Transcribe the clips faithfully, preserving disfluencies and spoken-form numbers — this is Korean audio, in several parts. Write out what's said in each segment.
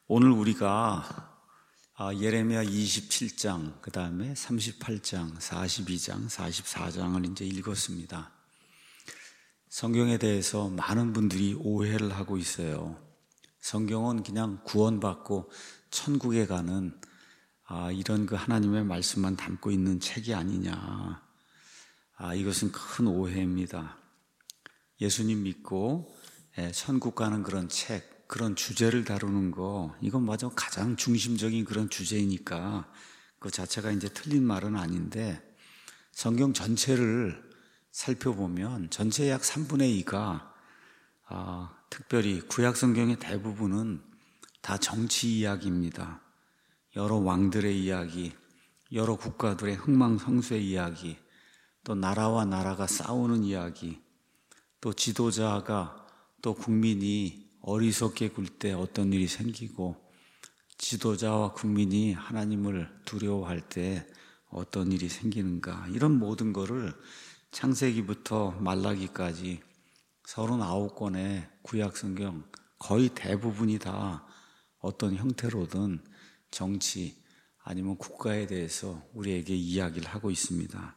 오늘 우리가 예레미야 이십칠 장, 그 다음에 삼십팔 장, 사십이 장, 사십사 장을 이제 읽었습니다. 성경에 대해서 많은 분들이 오해를 하고 있어요. 성경은 그냥 구원받고 천국에 가는 아, 이런 그 하나님의 말씀만 담고 있는 책이 아니냐. 아, 이것은 큰 오해입니다. 예수님 믿고 천국 가는 그런 책, 그런 주제를 다루는 거, 이건 맞아 가장 중심적인 그런 주제이니까 그 자체가 이제 틀린 말은 아닌데, 성경 전체를 살펴보면 전체 약 삼분의 이가 아, 특별히 구약 성경의 대부분은 다 정치 이야기입니다. 여러 왕들의 이야기, 여러 국가들의 흥망성쇠의 이야기, 또 나라와 나라가 싸우는 이야기, 또 지도자가 또 국민이 어리석게 굴 때 어떤 일이 생기고, 지도자와 국민이 하나님을 두려워할 때 어떤 일이 생기는가, 이런 모든 거를 창세기부터 말라기까지 서른아홉 권의 구약 성경 거의 대부분이 다 어떤 형태로든 정치 아니면 국가에 대해서 우리에게 이야기를 하고 있습니다.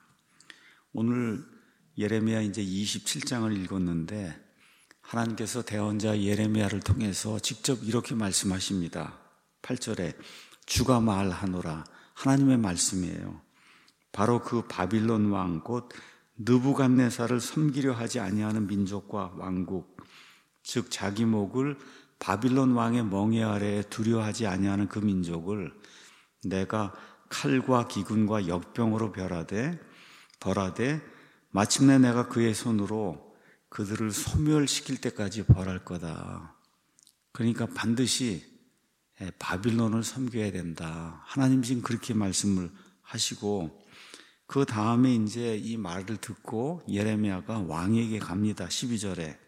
오늘 예레미야 이제 이십칠 장을 읽었는데, 하나님께서 대언자 예레미야를 통해서 직접 이렇게 말씀하십니다. 팔 절에 주가 말하노라, 하나님의 말씀이에요. 바로 그 바빌론 왕 곧 느부갓네살을 섬기려 하지 아니하는 민족과 왕국, 즉 자기 목을 바빌론 왕의 멍에 아래에 두려워하지 아니하는 그 민족을 내가 칼과 기근과 역병으로 벌하되 벌하되 마침내 내가 그의 손으로 그들을 소멸시킬 때까지 벌할 거다. 그러니까 반드시 바빌론을 섬겨야 된다. 하나님 지금 그렇게 말씀을 하시고, 그 다음에 이제 이 말을 듣고 예레미야가 왕에게 갑니다. 십이 절에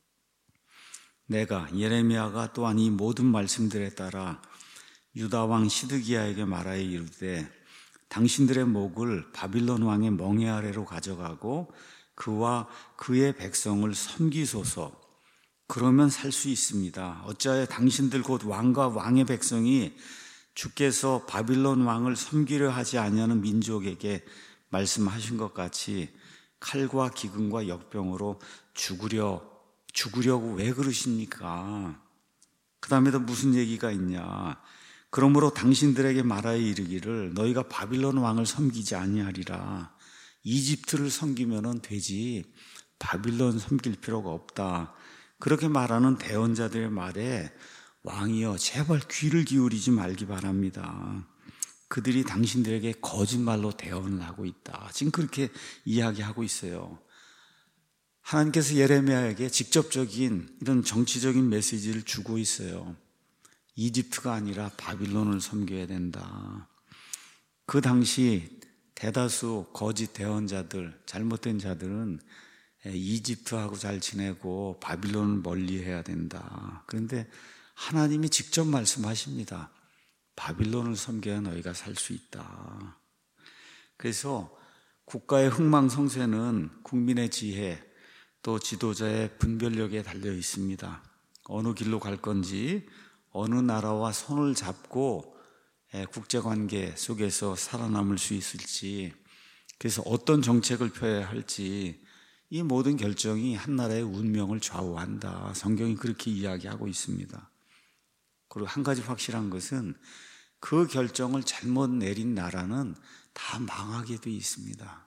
내가 예레미야가 또한 이 모든 말씀들에 따라 유다 왕 시드기야에게 말하여 이르되 당신들의 목을 바빌론 왕의 멍에 아래로 가져가고 그와 그의 백성을 섬기소서. 그러면 살 수 있습니다. 어찌하여 당신들 곧 왕과 왕의 백성이 주께서 바빌론 왕을 섬기려 하지 아니하는 민족에게 말씀하신 것 같이 칼과 기근과 역병으로 죽으려 죽으려고 왜 그러십니까? 그 다음에도 무슨 얘기가 있냐? 그러므로 당신들에게 말하여 이르기를 너희가 바빌론 왕을 섬기지 아니하리라. 이집트를 섬기면 되지 바빌론 섬길 필요가 없다. 그렇게 말하는 대언자들의 말에 왕이여 제발 귀를 기울이지 말기 바랍니다. 그들이 당신들에게 거짓말로 대언을 하고 있다. 지금 그렇게 이야기하고 있어요. 하나님께서 예레미야에게 직접적인 이런 정치적인 메시지를 주고 있어요. 이집트가 아니라 바빌론을 섬겨야 된다. 그 당시 대다수 거짓 대언자들, 잘못된 자들은 이집트하고 잘 지내고 바빌론을 멀리해야 된다. 그런데 하나님이 직접 말씀하십니다. 바빌론을 섬겨야 너희가 살 수 있다. 그래서 국가의 흥망성쇠는 국민의 지혜, 또 지도자의 분별력에 달려 있습니다. 어느 길로 갈 건지, 어느 나라와 손을 잡고 국제관계 속에서 살아남을 수 있을지, 그래서 어떤 정책을 펴야 할지, 이 모든 결정이 한 나라의 운명을 좌우한다. 성경이 그렇게 이야기하고 있습니다. 그리고 한 가지 확실한 것은 그 결정을 잘못 내린 나라는 다 망하게 돼 있습니다.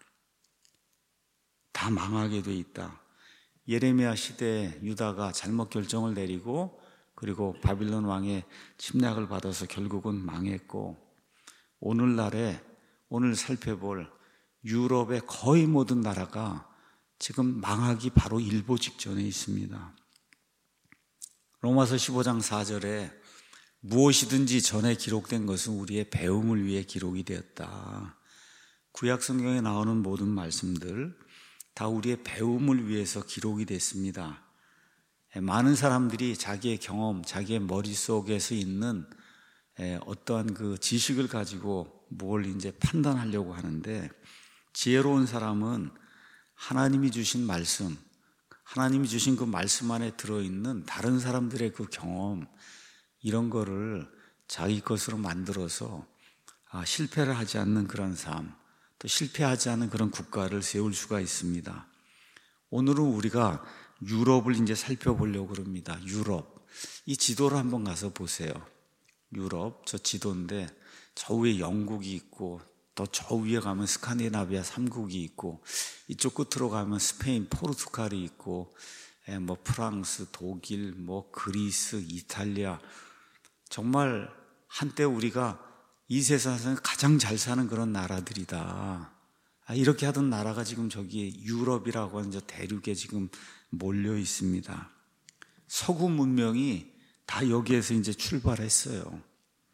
다 망하게 돼 있다. 예레미야 시대에 유다가 잘못 결정을 내리고 그리고 바빌론 왕의 침략을 받아서 결국은 망했고, 오늘날에 오늘 살펴볼 유럽의 거의 모든 나라가 지금 망하기 바로 일보 직전에 있습니다. 로마서 십오 장 사 절에 무엇이든지 전에 기록된 것은 우리의 배움을 위해 기록이 되었다. 구약 성경에 나오는 모든 말씀들 다 우리의 배움을 위해서 기록이 됐습니다. 많은 사람들이 자기의 경험, 자기의 머릿속에서 있는 어떠한 그 지식을 가지고 뭘 이제 판단하려고 하는데, 지혜로운 사람은 하나님이 주신 말씀, 하나님이 주신 그 말씀 안에 들어있는 다른 사람들의 그 경험, 이런 거를 자기 것으로 만들어서 아, 실패를 하지 않는 그런 삶, 또 실패하지 않는 그런 국가를 세울 수가 있습니다. 오늘은 우리가 유럽을 이제 살펴보려고 합니다. 유럽. 이 지도를 한번 가서 보세요. 유럽, 저 지도인데 저 위에 영국이 있고 또 저 위에 가면 스칸디나비아 삼 국이 있고 이쪽 끝으로 가면 스페인, 포르투갈이 있고 예, 뭐 프랑스, 독일, 뭐 그리스, 이탈리아. 정말 한때 우리가 이 세상에서 가장 잘 사는 그런 나라들이다. 아, 이렇게 하던 나라가 지금 저기 유럽이라고 하는 저 대륙에 지금 몰려 있습니다. 서구 문명이 다 여기에서 이제 출발했어요.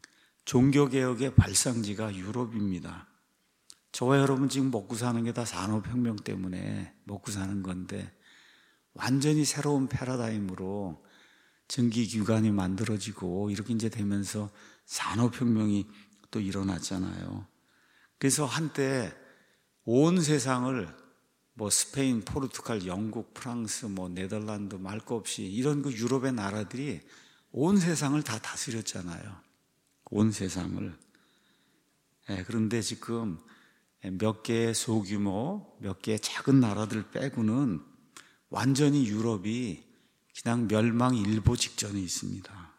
종교개혁의 발상지가 유럽입니다. 저와 여러분 지금 먹고 사는 게 다 산업혁명 때문에 먹고 사는 건데 완전히 새로운 패러다임으로 전기기관이 만들어지고 이렇게 이제 되면서 산업혁명이 또 일어났잖아요. 그래서 한때 온 세상을 뭐 스페인, 포르투갈, 영국, 프랑스, 뭐 네덜란드 말 거 없이 이런 그 유럽의 나라들이 온 세상을 다 다스렸잖아요. 온 세상을. 예, 그런데 지금 몇 개의 소규모, 몇 개의 작은 나라들 빼고는 완전히 유럽이 그냥 멸망일보 직전에 있습니다.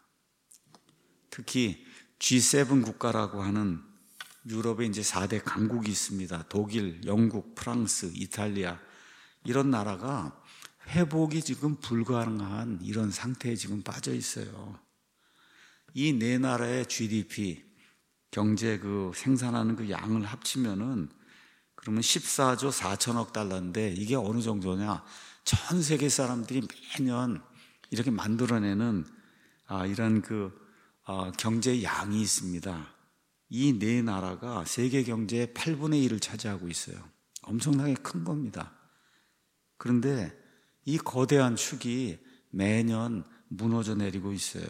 특히 지 세븐 국가라고 하는 유럽에 이제 사 대 강국이 있습니다. 독일, 영국, 프랑스, 이탈리아. 이런 나라가 회복이 지금 불가능한 이런 상태에 지금 빠져 있어요. 이 네 나라의 지디피, 경제 그 생산하는 그 양을 합치면은 그러면 십사조 사천억 달러인데 이게 어느 정도냐? 전 세계 사람들이 매년 이렇게 만들어내는 아, 이런 그 어, 경제 양이 있습니다. 이 네 나라가 세계 경제의 팔분의 일을 차지하고 있어요. 엄청나게 큰 겁니다. 그런데 이 거대한 축이 매년 무너져 내리고 있어요.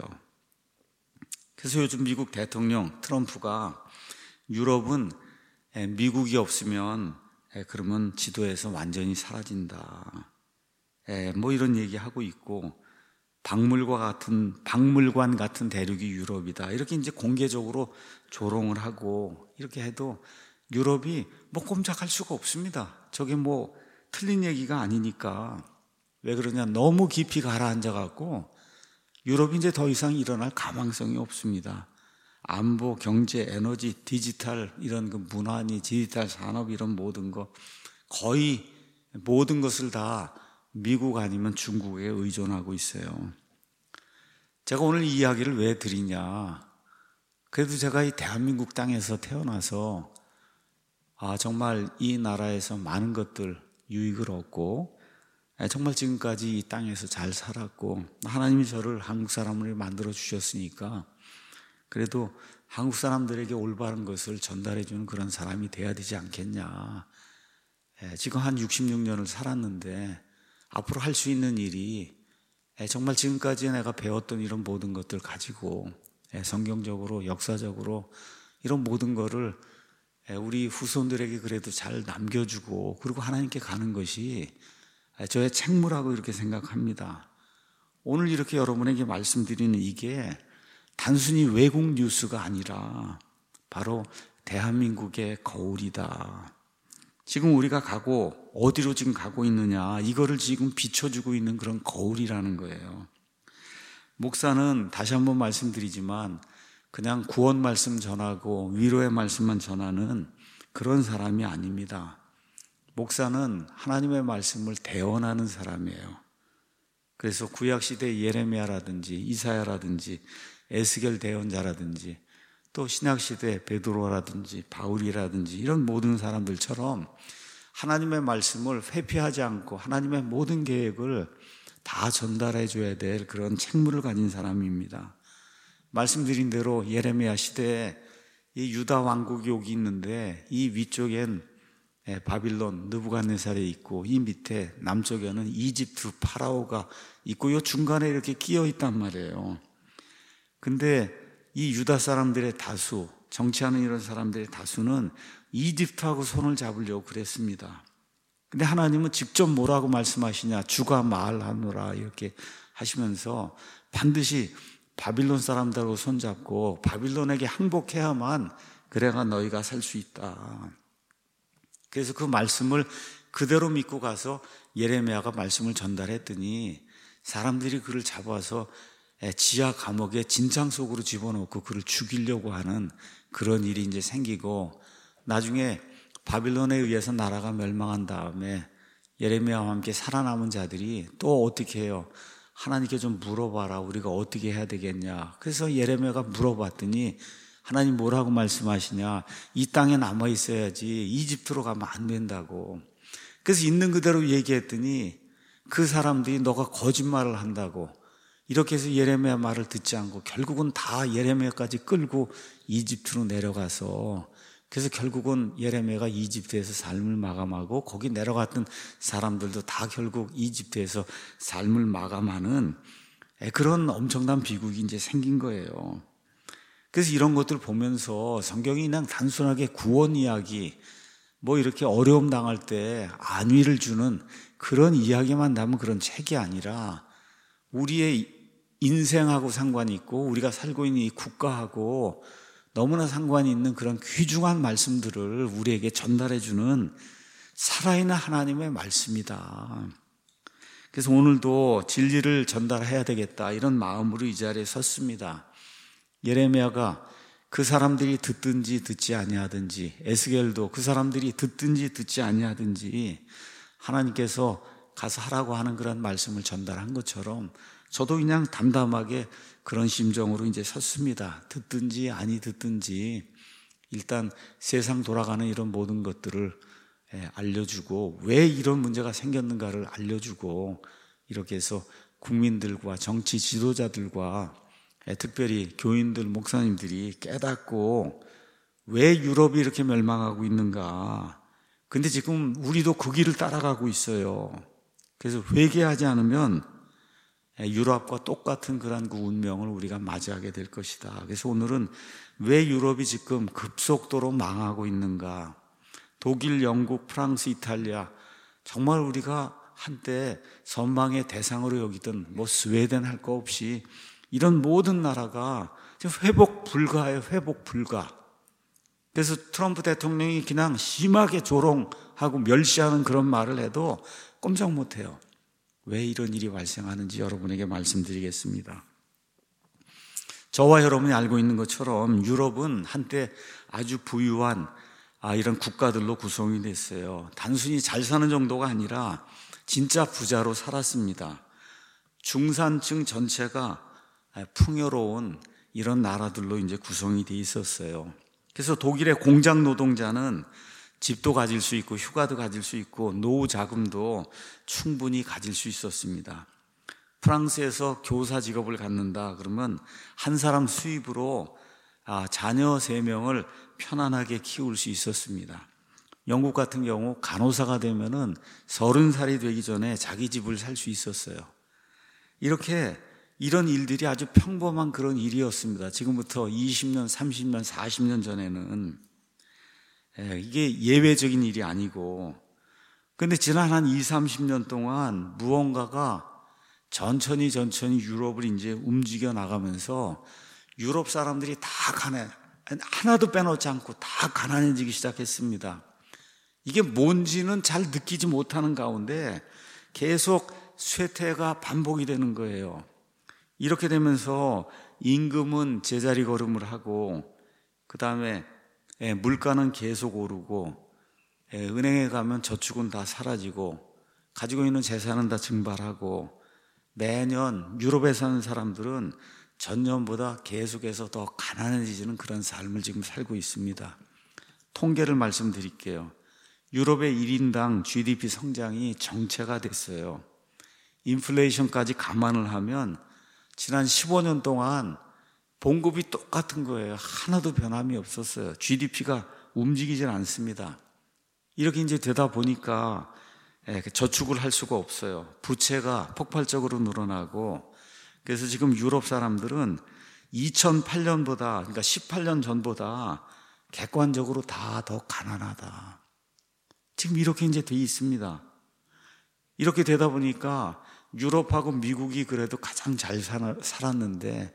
그래서 요즘 미국 대통령 트럼프가 유럽은 미국이 없으면 그러면 지도에서 완전히 사라진다. 뭐 이런 얘기하고 있고 박물관 같은, 박물관 같은 대륙이 유럽이다. 이렇게 이제 공개적으로 조롱을 하고 이렇게 해도 유럽이 뭐 꼼짝할 수가 없습니다. 저게 뭐 틀린 얘기가 아니니까. 왜 그러냐? 너무 깊이 가라앉아갖고 유럽이 이제 더 이상 일어날 가망성이 없습니다. 안보, 경제, 에너지, 디지털, 이런 그 문화니, 디지털 산업, 이런 모든 거, 거의 모든 것을 다 미국 아니면 중국에 의존하고 있어요. 제가 오늘 이 이야기를 왜 드리냐. 그래도 제가 이 대한민국 땅에서 태어나서 아, 정말 이 나라에서 많은 것들 유익을 얻고 정말 지금까지 이 땅에서 잘 살았고 하나님이 저를 한국 사람으로 만들어 주셨으니까 그래도 한국 사람들에게 올바른 것을 전달해 주는 그런 사람이 돼야 되지 않겠냐. 지금 한 육십육 년을 살았는데 앞으로 할 수 있는 일이 정말 지금까지 내가 배웠던 이런 모든 것들 가지고 성경적으로 역사적으로 이런 모든 거를 우리 후손들에게 그래도 잘 남겨주고 그리고 하나님께 가는 것이 저의 책무라고 이렇게 생각합니다. 오늘 이렇게 여러분에게 말씀드리는 이게 단순히 외국 뉴스가 아니라 바로 대한민국의 거울이다. 지금 우리가 가고 어디로 지금 가고 있느냐, 이거를 지금 비춰주고 있는 그런 거울이라는 거예요. 목사는 다시 한번 말씀드리지만 그냥 구원 말씀 전하고 위로의 말씀만 전하는 그런 사람이 아닙니다. 목사는 하나님의 말씀을 대언하는 사람이에요. 그래서 구약시대 예레미야라든지 이사야라든지 에스겔 대언자라든지 또 신약시대 베드로라든지 바울이라든지 이런 모든 사람들처럼 하나님의 말씀을 회피하지 않고 하나님의 모든 계획을 다 전달해 줘야 될 그런 책무를 가진 사람입니다. 말씀드린 대로 예레미야 시대에 이 유다 왕국이 여기 있는데 이 위쪽엔 바빌론 느부갓네살이 있고 이 밑에 남쪽에는 이집트 파라오가 있고 이 중간에 이렇게 끼어 있단 말이에요. 근데 이 유다 사람들의 다수, 정치하는 이런 사람들의 다수는 이집트하고 손을 잡으려고 그랬습니다. 근데 하나님은 직접 뭐라고 말씀하시냐, 주가 말하노라 이렇게 하시면서 반드시 바빌론 사람들하고 손잡고 바빌론에게 항복해야만 그래가 너희가 살 수 있다. 그래서 그 말씀을 그대로 믿고 가서 예레미야가 말씀을 전달했더니 사람들이 그를 잡아서 지하 감옥에 진창 속으로 집어넣고 그를 죽이려고 하는 그런 일이 이제 생기고, 나중에 바빌론에 의해서 나라가 멸망한 다음에 예레미야와 함께 살아남은 자들이 또 어떻게 해요? 하나님께 좀 물어봐라. 우리가 어떻게 해야 되겠냐. 그래서 예레미야가 물어봤더니 하나님 뭐라고 말씀하시냐? 이 땅에 남아 있어야지 이집트로 가면 안 된다고. 그래서 있는 그대로 얘기했더니 그 사람들이 너가 거짓말을 한다고 이렇게 해서 예레미야 말을 듣지 않고 결국은 다 예레미야까지 끌고 이집트로 내려가서, 그래서 결국은 예레미야가 이집트에서 삶을 마감하고 거기 내려갔던 사람들도 다 결국 이집트에서 삶을 마감하는 그런 엄청난 비극이 이제 생긴 거예요. 그래서 이런 것들을 보면서 성경이 그냥 단순하게 구원 이야기, 뭐 이렇게 어려움 당할 때 안위를 주는 그런 이야기만 남은 그런 책이 아니라 우리의 인생하고 상관이 있고 우리가 살고 있는 이 국가하고 너무나 상관이 있는 그런 귀중한 말씀들을 우리에게 전달해주는 살아있는 하나님의 말씀이다. 그래서 오늘도 진리를 전달해야 되겠다 이런 마음으로 이 자리에 섰습니다. 예레미야가 그 사람들이 듣든지 듣지 아니하든지, 에스겔도 그 사람들이 듣든지 듣지 아니하든지 하나님께서 가서 하라고 하는 그런 말씀을 전달한 것처럼 저도 그냥 담담하게 그런 심정으로 이제 섰습니다. 듣든지 아니 듣든지 일단 세상 돌아가는 이런 모든 것들을 알려주고 왜 이런 문제가 생겼는가를 알려주고, 이렇게 해서 국민들과 정치 지도자들과 특별히 교인들, 목사님들이 깨닫고 왜 유럽이 이렇게 멸망하고 있는가. 근데 지금 우리도 그 길을 따라가고 있어요. 그래서 회개하지 않으면 유럽과 똑같은 그런 그 운명을 우리가 맞이하게 될 것이다. 그래서 오늘은 왜 유럽이 지금 급속도로 망하고 있는가. 독일, 영국, 프랑스, 이탈리아, 정말 우리가 한때 선망의 대상으로 여기던 뭐 스웨덴 할 거 없이 이런 모든 나라가 지금 회복 불가예요. 회복 불가. 그래서 트럼프 대통령이 그냥 심하게 조롱하고 멸시하는 그런 말을 해도 꼼짝 못해요. 왜 이런 일이 발생하는지 여러분에게 말씀드리겠습니다. 저와 여러분이 알고 있는 것처럼 유럽은 한때 아주 부유한 아, 이런 국가들로 구성이 됐어요. 단순히 잘 사는 정도가 아니라 진짜 부자로 살았습니다. 중산층 전체가 풍요로운 이런 나라들로 이제 구성이 돼 있었어요. 그래서 독일의 공장 노동자는 집도 가질 수 있고 휴가도 가질 수 있고 노후 자금도 충분히 가질 수 있었습니다. 프랑스에서 교사 직업을 갖는다 그러면 한 사람 수입으로 자녀 세 명을 편안하게 키울 수 있었습니다. 영국 같은 경우 간호사가 되면은 서른 살이 되기 전에 자기 집을 살 수 있었어요. 이렇게 이런 일들이 아주 평범한 그런 일이었습니다. 지금부터 이십 년, 삼십 년, 사십 년 전에는 이게 예외적인 일이 아니고, 근데 지난 한 이십, 삼십 년 동안 무언가가 천천히 천천히 유럽을 이제 움직여 나가면서 유럽 사람들이 다 가난해, 하나도 빼놓지 않고 다 가난해지기 시작했습니다. 이게 뭔지는 잘 느끼지 못하는 가운데 계속 쇠퇴가 반복이 되는 거예요. 이렇게 되면서 임금은 제자리 걸음을 하고, 그 다음에 물가는 계속 오르고, 은행에 가면 저축은 다 사라지고, 가지고 있는 재산은 다 증발하고, 매년 유럽에 사는 사람들은 전년보다 계속해서 더 가난해지는 그런 삶을 지금 살고 있습니다. 통계를 말씀드릴게요. 유럽의 일 인당 지디피 성장이 정체가 됐어요. 인플레이션까지 감안을 하면 지난 십오 년 동안 봉급이 똑같은 거예요. 하나도 변함이 없었어요. 지디피가 움직이질 않습니다. 이렇게 이제 되다 보니까 저축을 할 수가 없어요. 부채가 폭발적으로 늘어나고, 그래서 지금 유럽 사람들은 이천팔 년보다, 그러니까 십팔 년 전보다 객관적으로 다 더 가난하다. 지금 이렇게 이제 돼 있습니다. 이렇게 되다 보니까 유럽하고 미국이 그래도 가장 잘 살았는데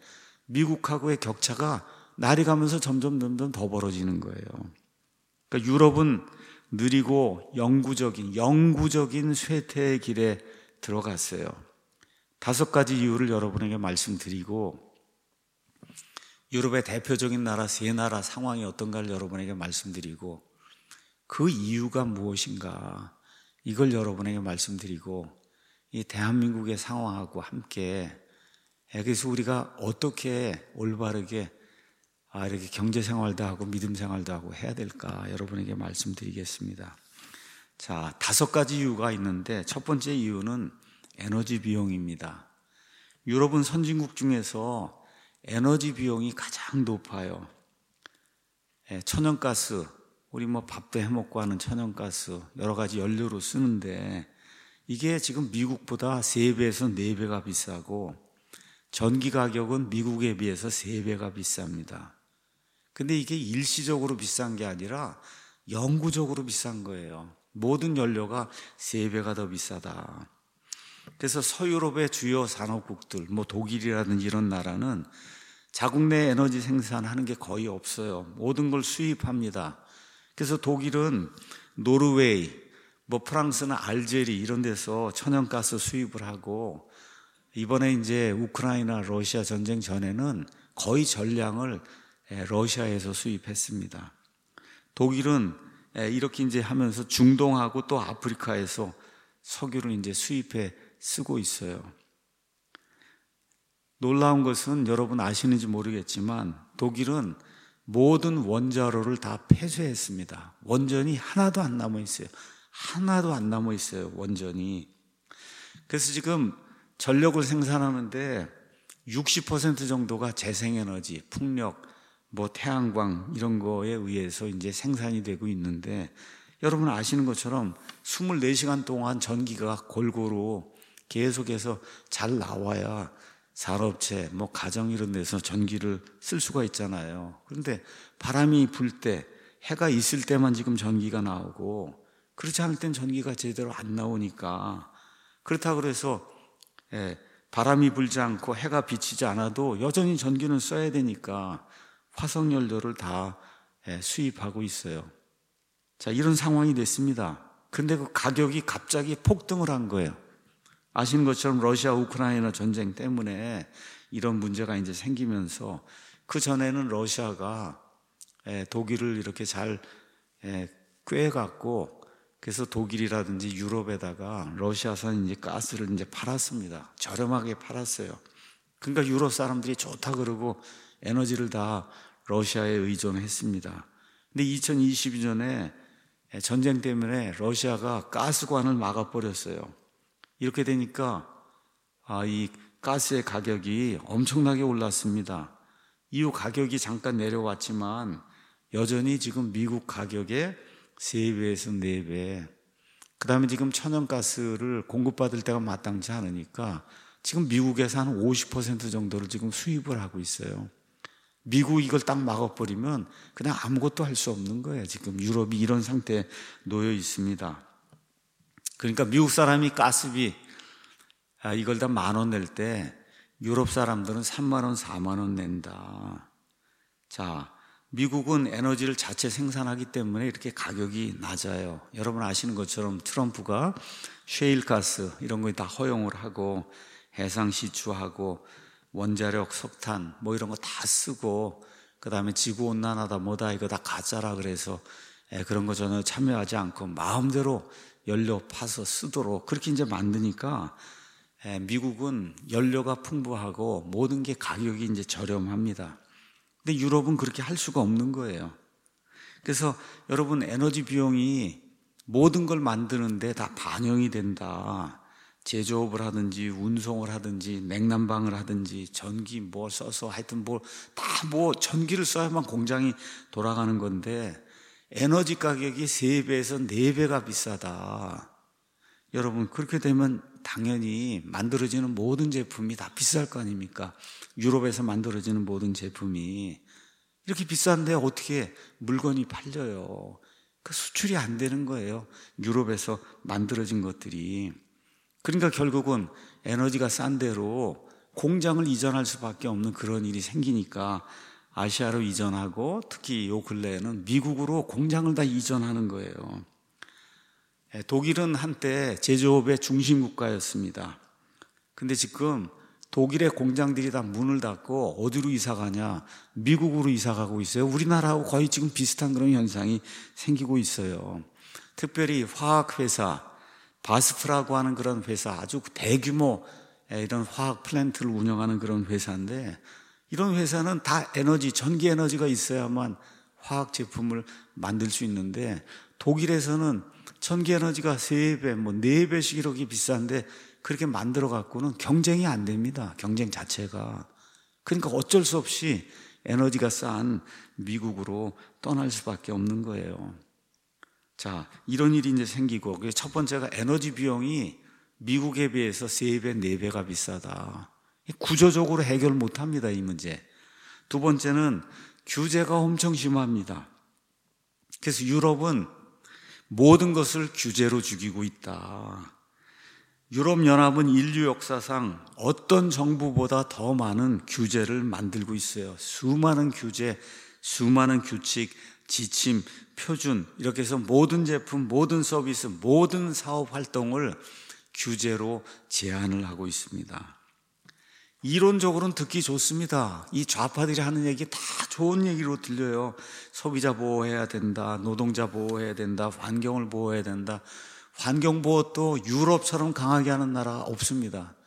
미국하고의 격차가 날이 가면서 점점 점점 더 벌어지는 거예요. 그러니까 유럽은 느리고 영구적인 영구적인 쇠퇴의 길에 들어갔어요. 다섯 가지 이유를 여러분에게 말씀드리고 유럽의 대표적인 나라 세 나라 상황이 어떤가를 여러분에게 말씀드리고 그 이유가 무엇인가 이걸 여러분에게 말씀드리고 이 대한민국의 상황하고 함께 그래서 우리가 어떻게 올바르게 아, 이렇게 경제생활도 하고 믿음생활도 하고 해야 될까 여러분에게 말씀드리겠습니다. 자, 다섯 가지 이유가 있는데 첫 번째 이유는 에너지 비용입니다. 유럽은 선진국 중에서 에너지 비용이 가장 높아요. 천연가스, 우리 뭐 밥도 해먹고 하는 천연가스 여러 가지 연료로 쓰는데 이게 지금 미국보다 세 배에서 네 배가 비싸고 전기 가격은 미국에 비해서 세 배가 비쌉니다. 근데 이게 일시적으로 비싼 게 아니라 영구적으로 비싼 거예요. 모든 연료가 세 배가 더 비싸다. 그래서 서유럽의 주요 산업국들, 뭐 독일이라든지 이런 나라는 자국 내 에너지 생산하는 게 거의 없어요. 모든 걸 수입합니다. 그래서 독일은 노르웨이, 뭐 프랑스는 알제리 이런 데서 천연가스 수입을 하고 이번에 이제 우크라이나 러시아 전쟁 전에는 거의 전량을 러시아에서 수입했습니다. 독일은 이렇게 이제 하면서 중동하고 또 아프리카에서 석유를 이제 수입해 쓰고 있어요. 놀라운 것은 여러분 아시는지 모르겠지만 독일은 모든 원자로를 다 폐쇄했습니다. 원전이 하나도 안 남아 있어요. 하나도 안 남아 있어요. 원전이. 그래서 지금 전력을 생산하는데 육십 퍼센트 정도가 재생에너지, 풍력, 뭐 태양광 이런 거에 의해서 이제 생산이 되고 있는데 여러분 아시는 것처럼 이십사 시간 동안 전기가 골고루 계속해서 잘 나와야 산업체, 뭐 가정 이런 데서 전기를 쓸 수가 있잖아요. 그런데 바람이 불 때, 해가 있을 때만 지금 전기가 나오고 그렇지 않을 땐 전기가 제대로 안 나오니까 그렇다고 그래서 예, 바람이 불지 않고 해가 비치지 않아도 여전히 전기는 써야 되니까 화석연료를 다 예, 수입하고 있어요. 자, 이런 상황이 됐습니다. 근데 그 가격이 갑자기 폭등을 한 거예요. 아시는 것처럼 러시아 우크라이나 전쟁 때문에 이런 문제가 이제 생기면서 그 전에는 러시아가 독일을 이렇게 잘 꿰갖고 그래서 독일이라든지 유럽에다가 러시아산 이제 가스를 이제 팔았습니다. 저렴하게 팔았어요. 그러니까 유럽 사람들이 좋다 그러고 에너지를 다 러시아에 의존했습니다. 근데 이천이십이 년에 전쟁 때문에 러시아가 가스관을 막아버렸어요. 이렇게 되니까 아, 이 가스의 가격이 엄청나게 올랐습니다. 이후 가격이 잠깐 내려왔지만 여전히 지금 미국 가격의 세 배에서 네 배. 그 다음에 지금 천연가스를 공급받을 때가 마땅치 않으니까 지금 미국에서 한 오십 퍼센트 정도를 지금 수입을 하고 있어요. 미국이 이걸 딱 막아버리면 그냥 아무것도 할 수 없는 거예요. 지금 유럽이 이런 상태에 놓여 있습니다. 그러니까 미국 사람이 가스비 아, 이걸 다 만 원 낼 때 유럽 사람들은 삼만 원, 사만 원 낸다. 자, 미국은 에너지를 자체 생산하기 때문에 이렇게 가격이 낮아요. 여러분 아시는 것처럼 트럼프가 셰일가스 이런 거 다 허용을 하고 해상시추하고 원자력, 석탄 뭐 이런 거 다 쓰고 그 다음에 지구온난화다 뭐다 이거 다 가짜라 그래서 그런 거 전혀 참여하지 않고 마음대로 연료 파서 쓰도록 그렇게 이제 만드니까 미국은 연료가 풍부하고 모든 게 가격이 이제 저렴합니다. 근데 유럽은 그렇게 할 수가 없는 거예요. 그래서 여러분 에너지 비용이 모든 걸 만드는데 다 반영이 된다. 제조업을 하든지 운송을 하든지 냉난방을 하든지 전기 뭐 써서 하여튼 뭐 다 뭐 전기를 써야만 공장이 돌아가는 건데 에너지 가격이 세 배에서 네 배가 비싸다. 여러분 그렇게 되면 당연히 만들어지는 모든 제품이 다 비쌀 거 아닙니까? 유럽에서 만들어지는 모든 제품이 이렇게 비싼데 어떻게 물건이 팔려요? 그 수출이 안 되는 거예요. 유럽에서 만들어진 것들이. 그러니까 결국은 에너지가 싼 대로 공장을 이전할 수밖에 없는 그런 일이 생기니까 아시아로 이전하고 특히 요 근래에는 미국으로 공장을 다 이전하는 거예요. 독일은 한때 제조업의 중심 국가였습니다. 근데 지금 독일의 공장들이 다 문을 닫고 어디로 이사 가냐? 미국으로 이사 가고 있어요. 우리나라하고 거의 지금 비슷한 그런 현상이 생기고 있어요. 특별히 화학회사, 바스프라고 하는 그런 회사, 아주 대규모 이런 화학 플랜트를 운영하는 그런 회사인데, 이런 회사는 다 에너지, 전기 에너지가 있어야만 화학 제품을 만들 수 있는데, 독일에서는 전기 에너지가 세 배, 뭐 네 배씩 이렇게 비싼데 그렇게 만들어 갖고는 경쟁이 안 됩니다. 경쟁 자체가. 그러니까 어쩔 수 없이 에너지가 싼 미국으로 떠날 수밖에 없는 거예요. 자, 이런 일이 이제 생기고, 첫 번째가 에너지 비용이 미국에 비해서 세 배, 네 배가 비싸다. 구조적으로 해결 못 합니다, 이 문제. 두 번째는 규제가 엄청 심합니다. 그래서 유럽은 모든 것을 규제로 죽이고 있다. 유럽연합은 인류 역사상 어떤 정부보다 더 많은 규제를 만들고 있어요. 수많은 규제, 수많은 규칙, 지침, 표준, 이렇게 해서 모든 제품, 모든 서비스, 모든 사업 활동을 규제로 제한을 하고 있습니다. 이론적으로는 듣기 좋습니다. 이 좌파들이 하는 얘기 다 좋은 얘기로 들려요. 소비자 보호해야 된다, 노동자 보호해야 된다, 환경을 보호해야 된다. 환경보호도 유럽처럼 강하게 하는 나라 없습니다.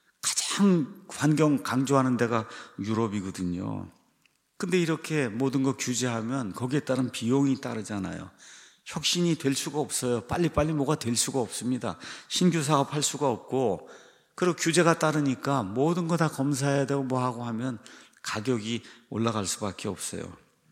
가장 환경 강조하는 데가 유럽이거든요. 근데 이렇게 모든 거 규제하면 거기에 따른 비용이 따르잖아요. 혁신이 될 수가 없어요. 빨리빨리 뭐가 될 수가 없습니다. 신규 사업할 수가 없고, 그리고 규제가 따르니까 모든 거 다 검사해야 되고 뭐 하고 하면 가격이 올라갈 수밖에 없어요.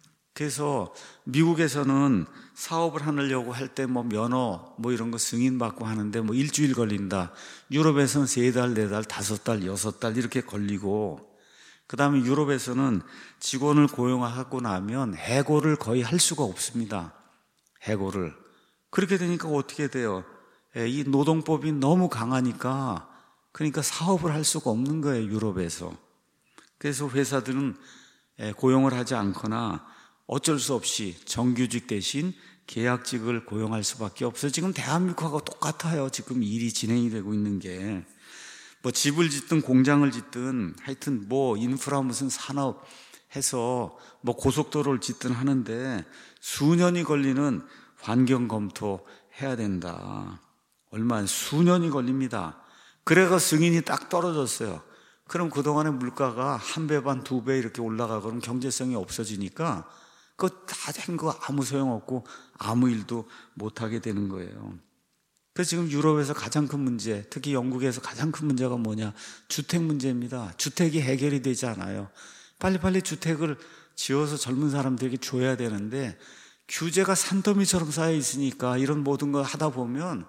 그래서 미국에서는 사업을 하려고 할 때 뭐 면허 뭐 이런 거 승인받고 하는데 뭐 일주일 걸린다. 유럽에서는 세 달, 네 달, 다섯 달, 여섯 달 이렇게 걸리고, 그 다음에 유럽에서는 직원을 고용하고 나면 해고를 거의 할 수가 없습니다. 해고를. 그렇게 되니까 어떻게 돼요? 이 노동법이 너무 강하니까, 그러니까 사업을 할 수가 없는 거예요, 유럽에서. 그래서 회사들은 고용을 하지 않거나 어쩔 수 없이 정규직 대신 계약직을 고용할 수밖에 없어요. 지금 대한민국하고 똑같아요. 지금 일이 진행이 되고 있는 게. 뭐 집을 짓든 공장을 짓든 하여튼 뭐 인프라 무슨 산업 해서 뭐 고속도로를 짓든 하는데 수년이 걸리는 환경 검토 해야 된다. 얼마 수년이 걸립니다. 그래가 승인이 딱 떨어졌어요. 그럼 그동안의 물가가 한 배 반, 두 배 이렇게 올라가고 그럼 경제성이 없어지니까 그거 다 된 거 아무 소용없고 아무 일도 못하게 되는 거예요. 그래서 지금 유럽에서 가장 큰 문제, 특히 영국에서 가장 큰 문제가 뭐냐? 주택 문제입니다. 주택이 해결이 되지 않아요. 빨리빨리 주택을 지어서 젊은 사람들에게 줘야 되는데 규제가 산더미처럼 쌓여 있으니까 이런 모든 걸 하다 보면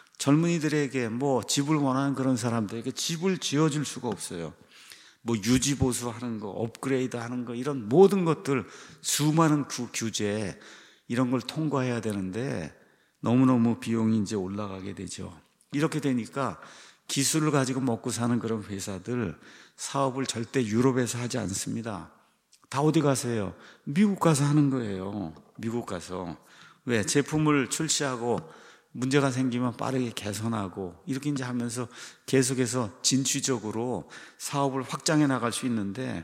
젊은이들에게 뭐 집을 원하는 그런 사람들에게 집을 지어줄 수가 없어요. 뭐 유지 보수하는 거, 업그레이드 하는 거, 이런 모든 것들 수많은 그 규제 이런 걸 통과해야 되는데 너무너무 비용이 이제 올라가게 되죠. 이렇게 되니까 기술을 가지고 먹고 사는 그런 회사들 사업을 절대 유럽에서 하지 않습니다. 다 어디 가세요? 미국 가서 하는 거예요. 미국 가서. 왜? 제품을 출시하고 문제가 생기면 빠르게 개선하고 이렇게 이제 하면서 계속해서 진취적으로 사업을 확장해 나갈 수 있는데,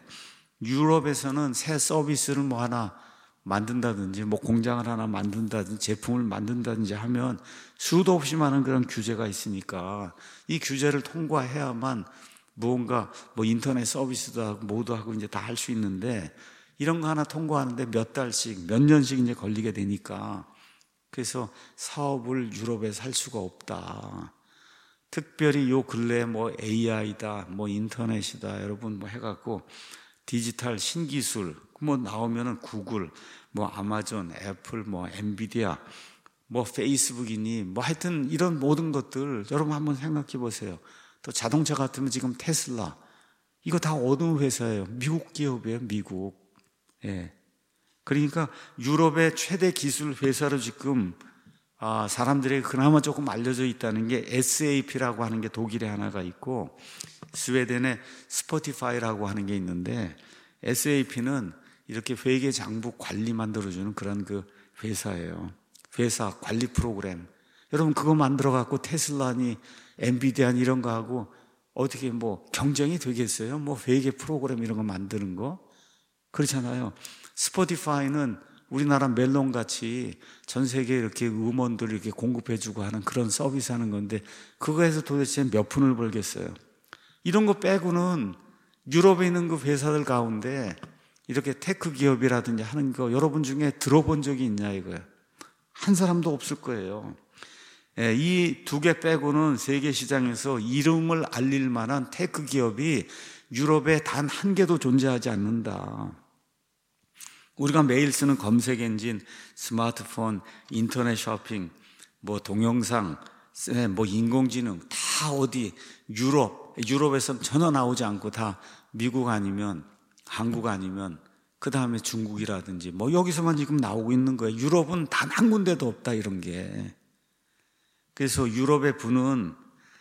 유럽에서는 새 서비스를 뭐 하나 만든다든지 뭐 공장을 하나 만든다든지 제품을 만든다든지 하면 수도 없이 많은 그런 규제가 있으니까 이 규제를 통과해야만 무언가 뭐 인터넷 서비스도 하고 뭐도 하고 이제 다 할 수 있는데, 이런 거 하나 통과하는데 몇 달씩 몇 년씩 이제 걸리게 되니까 그래서 사업을 유럽에서 할 수가 없다. 특별히 요 근래에 뭐 에이아이다, 뭐 인터넷이다, 여러분 뭐 해갖고 디지털 신기술 뭐 나오면은 구글, 뭐 아마존, 애플, 뭐 엔비디아, 뭐 페이스북이니 뭐 하여튼 이런 모든 것들 여러분 한번 생각해 보세요. 또 자동차 같으면 지금 테슬라, 이거 다 어느 회사예요? 미국 기업이에요, 미국. 예. 그러니까 유럽의 최대 기술 회사로 지금 아, 사람들에게 그나마 조금 알려져 있다는 게 에스에이피라고 하는 게 독일에 하나가 있고, 스웨덴에 스포티파이라고 하는 게 있는데 에스에이피는 이렇게 회계 장부 관리 만들어주는 그런 그 회사예요. 회사 관리 프로그램. 여러분 그거 만들어 갖고 테슬라니 엔비디아니 이런 거 하고 어떻게 뭐 경쟁이 되겠어요? 뭐 회계 프로그램 이런 거 만드는 거? 그렇잖아요. 스포티파이는 우리나라 멜론같이 전 세계에 이렇게 음원들 이렇게 공급해주고 하는 그런 서비스 하는 건데 그거에서 도대체 몇 푼을 벌겠어요? 이런 거 빼고는 유럽에 있는 그 회사들 가운데 이렇게 테크 기업이라든지 하는 거 여러분 중에 들어본 적이 있냐 이거예요. 한 사람도 없을 거예요. 이 두 개 빼고는 세계 시장에서 이름을 알릴 만한 테크 기업이 유럽에 단 한 개도 존재하지 않는다. 우리가 매일 쓰는 검색 엔진, 스마트폰, 인터넷 쇼핑, 뭐 동영상, 뭐 인공지능 다 어디 유럽, 유럽에서 전혀 나오지 않고 다 미국 아니면 한국 아니면 그 다음에 중국이라든지 뭐 여기서만 지금 나오고 있는 거예요. 유럽은 단 한 군데도 없다 이런 게. 그래서 유럽의 부는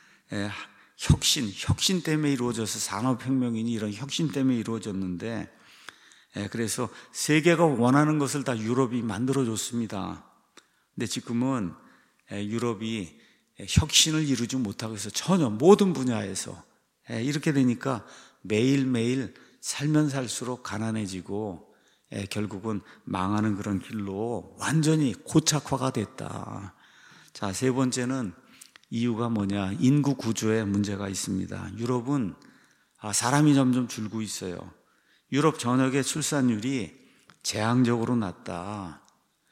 혁신, 혁신 때문에 이루어져서 산업혁명이니 이런 혁신 때문에 이루어졌는데 그래서 세계가 원하는 것을 다 유럽이 만들어줬습니다. 근데 지금은 유럽이 혁신을 이루지 못하고 있어 전혀 모든 분야에서. 이렇게 되니까 매일매일 살면 살수록 가난해지고 결국은 망하는 그런 길로 완전히 고착화가 됐다. 자, 세 번째는 이유가 뭐냐? 인구 구조에 문제가 있습니다. 유럽은 사람이 점점 줄고 있어요. 유럽 전역의 출산율이 재앙적으로 낮다.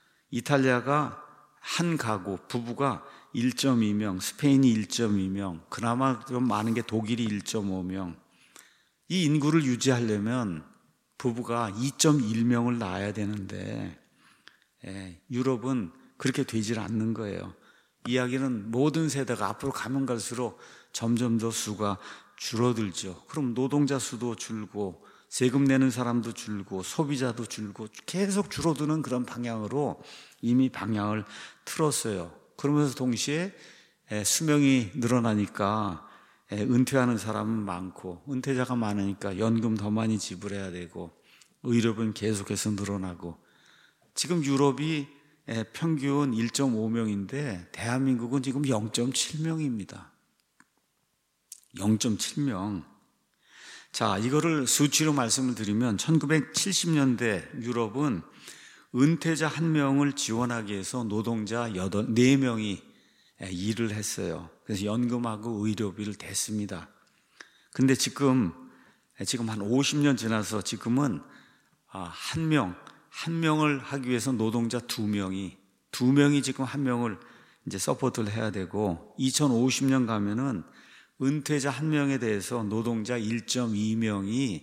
이탈리아가 한 가구, 부부가 일 점 이 명, 스페인이 일 점 이 명, 그나마 좀 많은 게 독일이 일 점 오 명. 이 인구를 유지하려면 부부가 이 점 일 명을 낳아야 되는데 예, 유럽은 그렇게 되질 않는 거예요. 이야기는 모든 세대가 앞으로 가면 갈수록 점점 더 수가 줄어들죠. 그럼 노동자 수도 줄고 세금 내는 사람도 줄고 소비자도 줄고 계속 줄어드는 그런 방향으로 이미 방향을 틀었어요. 그러면서 동시에 수명이 늘어나니까 은퇴하는 사람은 많고 은퇴자가 많으니까 연금 더 많이 지불해야 되고 의료비는 계속해서 늘어나고 지금 유럽이 평균 일 점 오 명인데 대한민국은 지금 영 점 칠 명입니다. 영 점 칠 명. 자, 이거를 수치로 말씀을 드리면 천구백칠십 년대 유럽은 은퇴자 한 명을 지원하기 위해서 노동자 여덟, 네 명이 일을 했어요. 그래서 연금하고 의료비를 댔습니다. 근데 지금, 지금 한 오십 년 지나서 지금은 한 명, 한 명을 하기 위해서 노동자 두 명이, 두 명이 지금 한 명을 이제 서포트를 해야 되고, 이천오십 년 가면은 은퇴자 한 명에 대해서 노동자 일 점 이 명이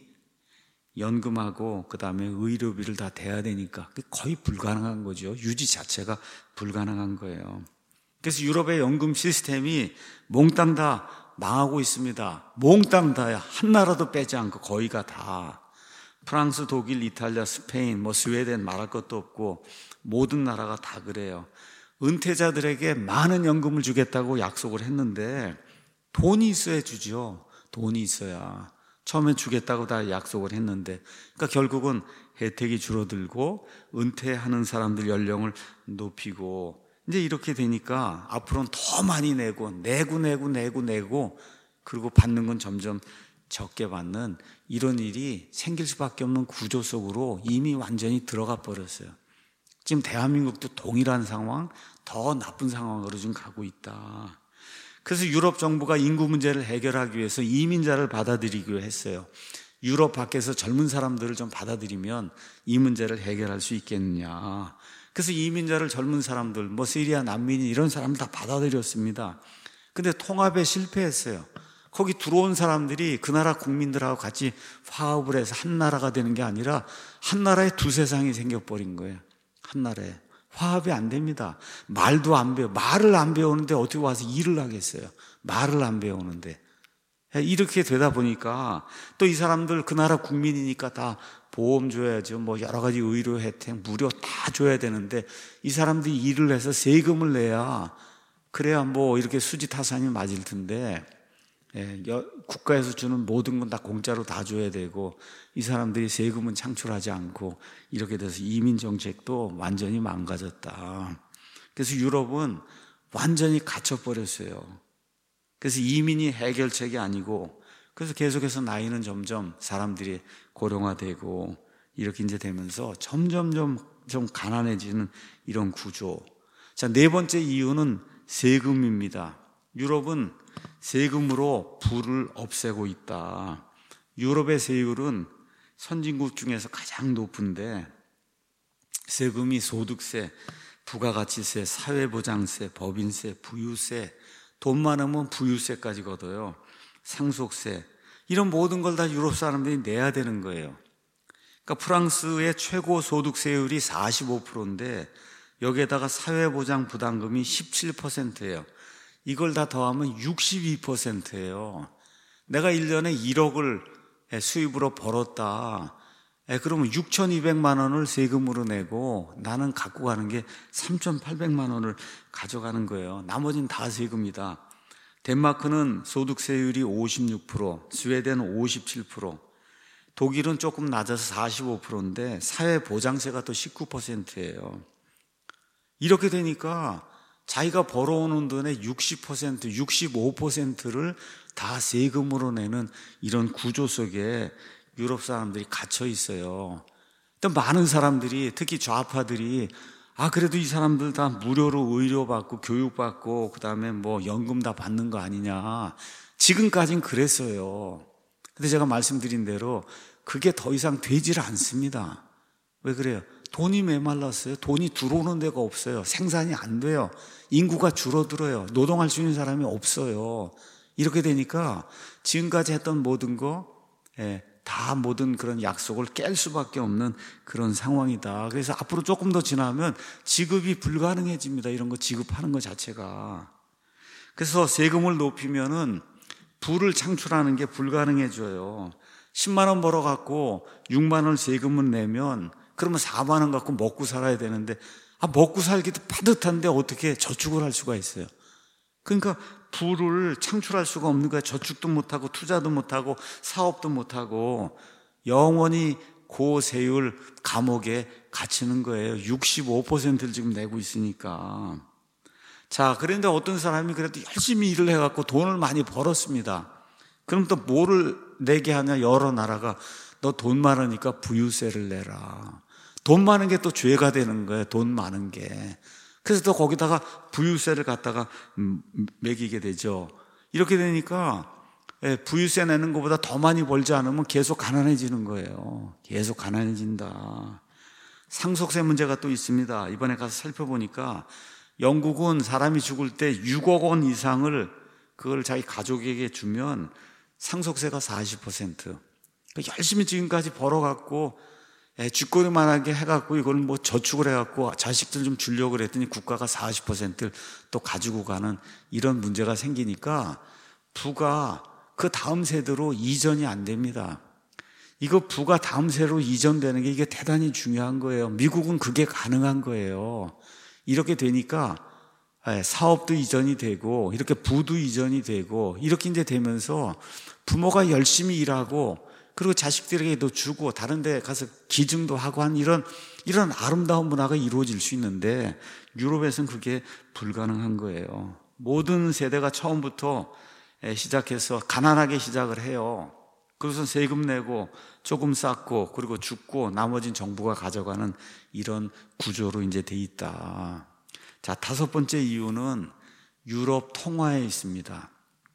연금하고 그 다음에 의료비를 다 대야 되니까 거의 불가능한 거죠. 유지 자체가 불가능한 거예요. 그래서 유럽의 연금 시스템이 몽땅 다 망하고 있습니다. 몽땅 다야. 한 나라도 빼지 않고 거의가 다. 프랑스, 독일, 이탈리아, 스페인, 뭐 스웨덴 말할 것도 없고 모든 나라가 다 그래요. 은퇴자들에게 많은 연금을 주겠다고 약속을 했는데 돈이 있어야 주죠. 돈이 있어야. 처음엔 주겠다고 다 약속을 했는데 그러니까 결국은 혜택이 줄어들고 은퇴하는 사람들 연령을 높이고 이제 이렇게 되니까 앞으로는 더 많이 내고 내고 내고 내고 내고 그리고 받는 건 점점 적게 받는 이런 일이 생길 수밖에 없는 구조 속으로 이미 완전히 들어가 버렸어요. 지금 대한민국도 동일한 상황, 더 나쁜 상황으로 좀 가고 있다. 그래서 유럽 정부가 인구 문제를 해결하기 위해서 이민자를 받아들이기로 했어요. 유럽 밖에서 젊은 사람들을 좀 받아들이면 이 문제를 해결할 수 있겠느냐. 그래서 이민자를 젊은 사람들, 뭐 시리아 난민이 이런 사람들 다 받아들였습니다. 근데 통합에 실패했어요. 거기 들어온 사람들이 그 나라 국민들하고 같이 화합을 해서 한 나라가 되는 게 아니라 한 나라에 두 세상이 생겨버린 거예요. 한 나라에. 화합이 안 됩니다. 말도 안 배워. 말을 안 배우는데 어떻게 와서 일을 하겠어요. 말을 안 배우는데. 이렇게 되다 보니까 또 이 사람들 그 나라 국민이니까 다 보험 줘야죠. 뭐 여러 가지 의료 혜택 무료 다 줘야 되는데 이 사람들이 일을 해서 세금을 내야 그래야 뭐 이렇게 수지타산이 맞을 텐데 예, 국가에서 주는 모든 건 다 공짜로 다 줘야 되고 이 사람들이 세금은 창출하지 않고 이렇게 돼서 이민 정책도 완전히 망가졌다. 그래서 유럽은 완전히 갇혀버렸어요. 그래서 이민이 해결책이 아니고 그래서 계속해서 나이는 점점 사람들이 고령화되고 이렇게 이제 되면서 점점점 좀 가난해지는 이런 구조. 자, 네 번째 이유는 세금입니다. 유럽은 세금으로 부를 없애고 있다. 유럽의 세율은 선진국 중에서 가장 높은데 세금이 소득세, 부가가치세, 사회보장세, 법인세, 부유세, 돈 많으면 부유세까지 걷어요. 상속세, 이런 모든 걸 다 유럽 사람들이 내야 되는 거예요. 그러니까 프랑스의 최고 소득세율이 사십오 퍼센트인데 여기에다가 사회보장 부담금이 십칠 퍼센트예요. 이걸 다 더하면 육십이 퍼센트예요. 내가 일 년에 일억을 수입으로 벌었다. 그러면 육천이백만 원을 세금으로 내고 나는 갖고 가는 게 삼천팔백만 원을 가져가는 거예요. 나머지는 다 세금이다. 덴마크는 소득세율이 오십육 퍼센트, 스웨덴은 오십칠 퍼센트, 독일은 조금 낮아서 사십오 퍼센트인데 사회보장세가 또 십구 퍼센트예요. 이렇게 되니까 자기가 벌어오는 돈의 육십 퍼센트, 육십오 퍼센트를 다 세금으로 내는 이런 구조 속에 유럽 사람들이 갇혀 있어요. 또 많은 사람들이, 특히 좌파들이 아 그래도 이 사람들 다 무료로 의료받고 교육받고 그 다음에 뭐 연금 다 받는 거 아니냐. 지금까진 그랬어요. 근데 제가 말씀드린 대로 그게 더 이상 되질 않습니다. 왜 그래요? 돈이 메말랐어요. 돈이 들어오는 데가 없어요. 생산이 안 돼요. 인구가 줄어들어요. 노동할 수 있는 사람이 없어요. 이렇게 되니까 지금까지 했던 모든 거, 예, 다 모든 그런 약속을 깰 수밖에 없는 그런 상황이다. 그래서 앞으로 조금 더 지나면 지급이 불가능해집니다. 이런 거 지급하는 것 자체가. 그래서 세금을 높이면은 부를 창출하는 게 불가능해져요. 십만 원 벌어갖고 육만 원 세금을 내면 그러면 사만 원 갖고 먹고 살아야 되는데 아 먹고 살기도 빠듯한데 어떻게 저축을 할 수가 있어요. 그러니까 부를 창출할 수가 없는 거야. 저축도 못하고 투자도 못하고 사업도 못하고 영원히 고세율 감옥에 갇히는 거예요. 육십오 퍼센트를 지금 내고 있으니까. 자, 그런데 어떤 사람이 그래도 열심히 일을 해갖고 돈을 많이 벌었습니다. 그럼 또 뭐를 내게 하냐? 여러 나라가 너 돈 많으니까 부유세를 내라. 돈 많은 게 또 죄가 되는 거예요. 돈 많은 게. 그래서 또 거기다가 부유세를 갖다가 매기게 되죠. 이렇게 되니까 부유세 내는 것보다 더 많이 벌지 않으면 계속 가난해지는 거예요. 계속 가난해진다. 상속세 문제가 또 있습니다. 이번에 가서 살펴보니까 영국은 사람이 죽을 때 육억 원 이상을 그걸 자기 가족에게 주면 상속세가 사십 퍼센트. 열심히 지금까지 벌어갖고 쥐꼬리만하게 해갖고 이걸 뭐 저축을 해갖고 자식들 좀 주려고 그랬더니 국가가 사십 퍼센트를 또 가지고 가는 이런 문제가 생기니까 부가 그 다음 세대로 이전이 안 됩니다. 이거 부가 다음 세대로 이전되는 게 이게 대단히 중요한 거예요. 미국은 그게 가능한 거예요. 이렇게 되니까 사업도 이전이 되고 이렇게 부도 이전이 되고 이렇게 이제 되면서 부모가 열심히 일하고 그리고 자식들에게도 주고 다른 데 가서 기증도 하고 한 이런 이런 아름다운 문화가 이루어질 수 있는데 유럽에서는 그게 불가능한 거예요. 모든 세대가 처음부터 시작해서 가난하게 시작을 해요. 그래서 세금 내고 조금 쌓고 그리고 죽고 나머지는 정부가 가져가는 이런 구조로 이제 돼 있다. 자, 다섯 번째 이유는 유럽 통화에 있습니다.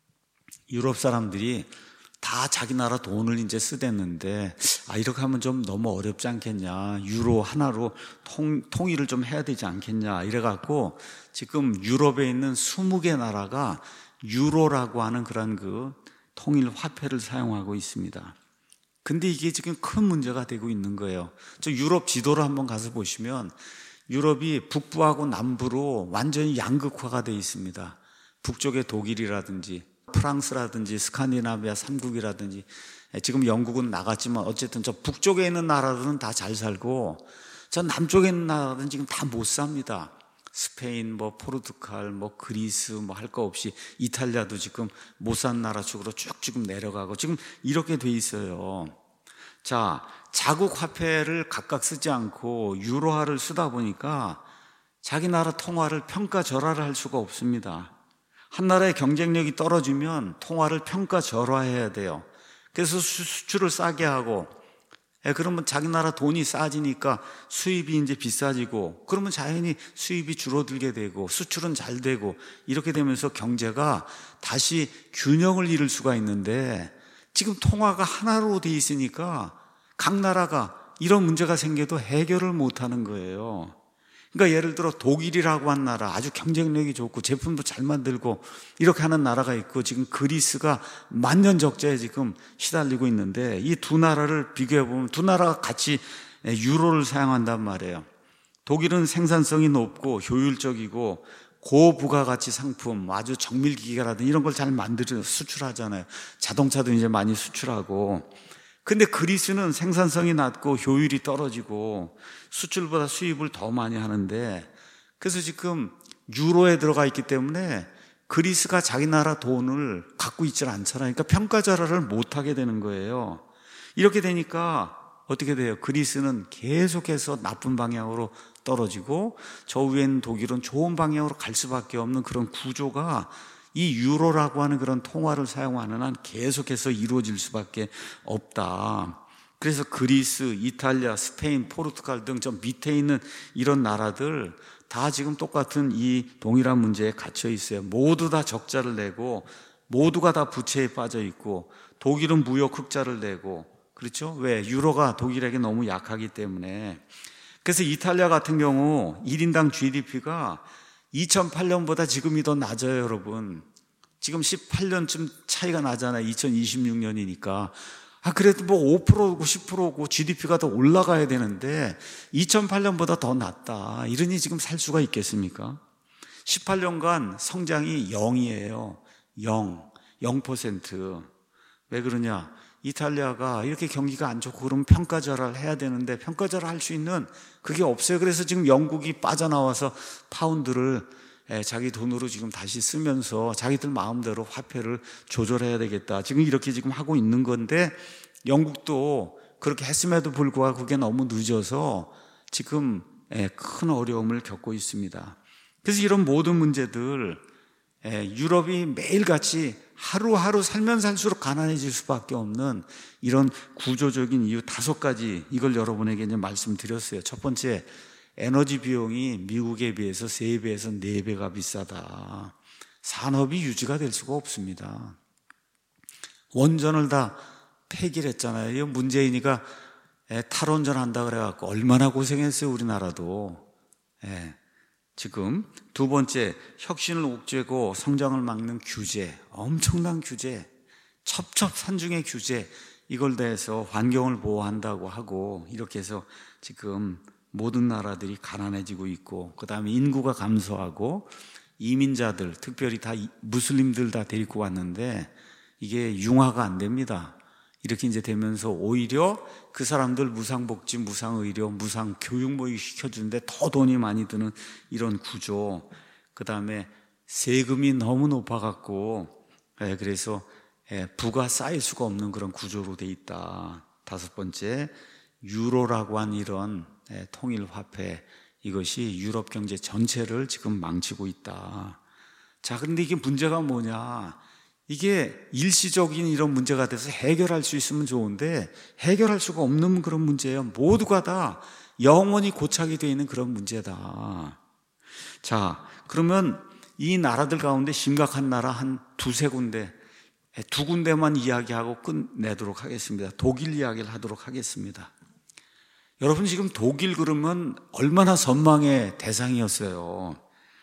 유럽 사람들이 다 자기 나라 돈을 이제 쓰댔는데 아 이렇게 하면 좀 너무 어렵지 않겠냐, 유로 하나로 통, 통일을 좀 해야 되지 않겠냐 이래갖고 지금 유럽에 있는 스무 개 나라가 유로라고 하는 그런 그 통일 화폐를 사용하고 있습니다. 근데 이게 지금 큰 문제가 되고 있는 거예요. 저 유럽 지도를 한번 가서 보시면 유럽이 북부하고 남부로 완전히 양극화가 되어 있습니다. 북쪽에 독일이라든지 프랑스라든지 스칸디나비아 삼국이라든지 지금 영국은 나갔지만 어쨌든 저 북쪽에 있는 나라들은 다 잘 살고 저 남쪽에 있는 나라들은 지금 다 못 삽니다. 스페인, 뭐 포르투갈, 뭐 그리스, 뭐 할 거 없이 이탈리아도 지금 못 산 나라 쪽으로 쭉 지금 내려가고 지금 이렇게 돼 있어요. 자, 자국 화폐를 각각 쓰지 않고 유로화를 쓰다 보니까 자기 나라 통화를 평가절하를 할 수가 없습니다. 한 나라의 경쟁력이 떨어지면 통화를 평가절하해야 돼요. 그래서 수출을 싸게 하고, 예, 그러면 자기 나라 돈이 싸지니까 수입이 이제 비싸지고, 그러면 자연히 수입이 줄어들게 되고 수출은 잘 되고, 이렇게 되면서 경제가 다시 균형을 잃을 수가 있는데, 지금 통화가 하나로 돼 있으니까 각 나라가 이런 문제가 생겨도 해결을 못하는 거예요. 그러니까 예를 들어 독일이라고 한 나라, 아주 경쟁력이 좋고 제품도 잘 만들고 이렇게 하는 나라가 있고, 지금 그리스가 만년 적자에 지금 시달리고 있는데, 이 두 나라를 비교해 보면 두 나라가 같이 유로를 사용한단 말이에요. 독일은 생산성이 높고 효율적이고 고부가가치 상품, 아주 정밀기계라든지 이런 걸 잘 만들어 수출하잖아요. 자동차도 이제 많이 수출하고. 근데 그리스는 생산성이 낮고 효율이 떨어지고 수출보다 수입을 더 많이 하는데, 그래서 지금 유로에 들어가 있기 때문에 그리스가 자기 나라 돈을 갖고 있질 않잖아요. 그러니까 평가절하를 못하게 되는 거예요. 이렇게 되니까 어떻게 돼요? 그리스는 계속해서 나쁜 방향으로 떨어지고, 저 위에는 독일은 좋은 방향으로 갈 수밖에 없는 그런 구조가 이 유로라고 하는 그런 통화를 사용하는 한 계속해서 이루어질 수밖에 없다. 그래서 그리스, 이탈리아, 스페인, 포르투갈 등 저 밑에 있는 이런 나라들 다 지금 똑같은 이 동일한 문제에 갇혀 있어요. 모두 다 적자를 내고 모두가 다 부채에 빠져 있고, 독일은 무역 흑자를 내고, 그렇죠? 왜? 유로가 독일에게 너무 약하기 때문에. 그래서 이탈리아 같은 경우 일 인당 지디피가 이천팔 년보다 지금이 더 낮아요, 여러분. 지금 십팔 년쯤 차이가 나잖아요. 이천이십육 년이니까. 아, 그래도 뭐 오 퍼센트고 십 퍼센트고 지디피가 더 올라가야 되는데 이천팔 년보다 더 낮다. 이러니 지금 살 수가 있겠습니까? 십팔 년간 성장이 영이에요. 영. 영 퍼센트. 왜 그러냐? 이탈리아가 이렇게 경기가 안 좋고 그러면 평가절하를 해야 되는데 평가절하 할 수 있는 그게 없어요. 그래서 지금 영국이 빠져나와서 파운드를 자기 돈으로 지금 다시 쓰면서 자기들 마음대로 화폐를 조절해야 되겠다. 지금 이렇게 지금 하고 있는 건데, 영국도 그렇게 했음에도 불구하고 그게 너무 늦어서 지금 큰 어려움을 겪고 있습니다. 그래서 이런 모든 문제들, 유럽이 매일같이 하루하루 살면 살수록 가난해질 수밖에 없는 이런 구조적인 이유 다섯 가지, 이걸 여러분에게 이제 말씀드렸어요. 첫 번째, 에너지 비용이 미국에 비해서 세 배에서 네 배가 비싸다. 산업이 유지가 될 수가 없습니다. 원전을 다 폐기를 했잖아요. 문재인이가 탈원전 한다 그래갖고 얼마나 고생했어요, 우리나라도. 예. 지금 두 번째, 혁신을 옥죄고 성장을 막는 규제, 엄청난 규제, 첩첩산중의 규제, 이걸 대해서 환경을 보호한다고 하고 이렇게 해서 지금 모든 나라들이 가난해지고 있고, 그 다음에 인구가 감소하고 이민자들, 특별히 다 무슬림들 다 데리고 왔는데 이게 융화가 안 됩니다. 이렇게 이제 되면서 오히려 그 사람들 무상복지, 무상의료, 무상교육 뭐 시켜주는데 더 돈이 많이 드는 이런 구조. 그 다음에 세금이 너무 높아갖고 그래서 부가 쌓일 수가 없는 그런 구조로 돼 있다. 다섯 번째, 유로라고 한 이런 통일화폐, 이것이 유럽 경제 전체를 지금 망치고 있다. 자, 그런데 이게 문제가 뭐냐? 이게 일시적인 이런 문제가 돼서 해결할 수 있으면 좋은데 해결할 수가 없는 그런 문제예요. 모두가 다 영원히 고착이 되어 있는 그런 문제다. 자, 그러면 이 나라들 가운데 심각한 나라 한 두세 군데, 두 군데만 이야기하고 끝내도록 하겠습니다. 독일 이야기를 하도록 하겠습니다. 여러분, 지금 독일 그러면 얼마나 선망의 대상이었어요.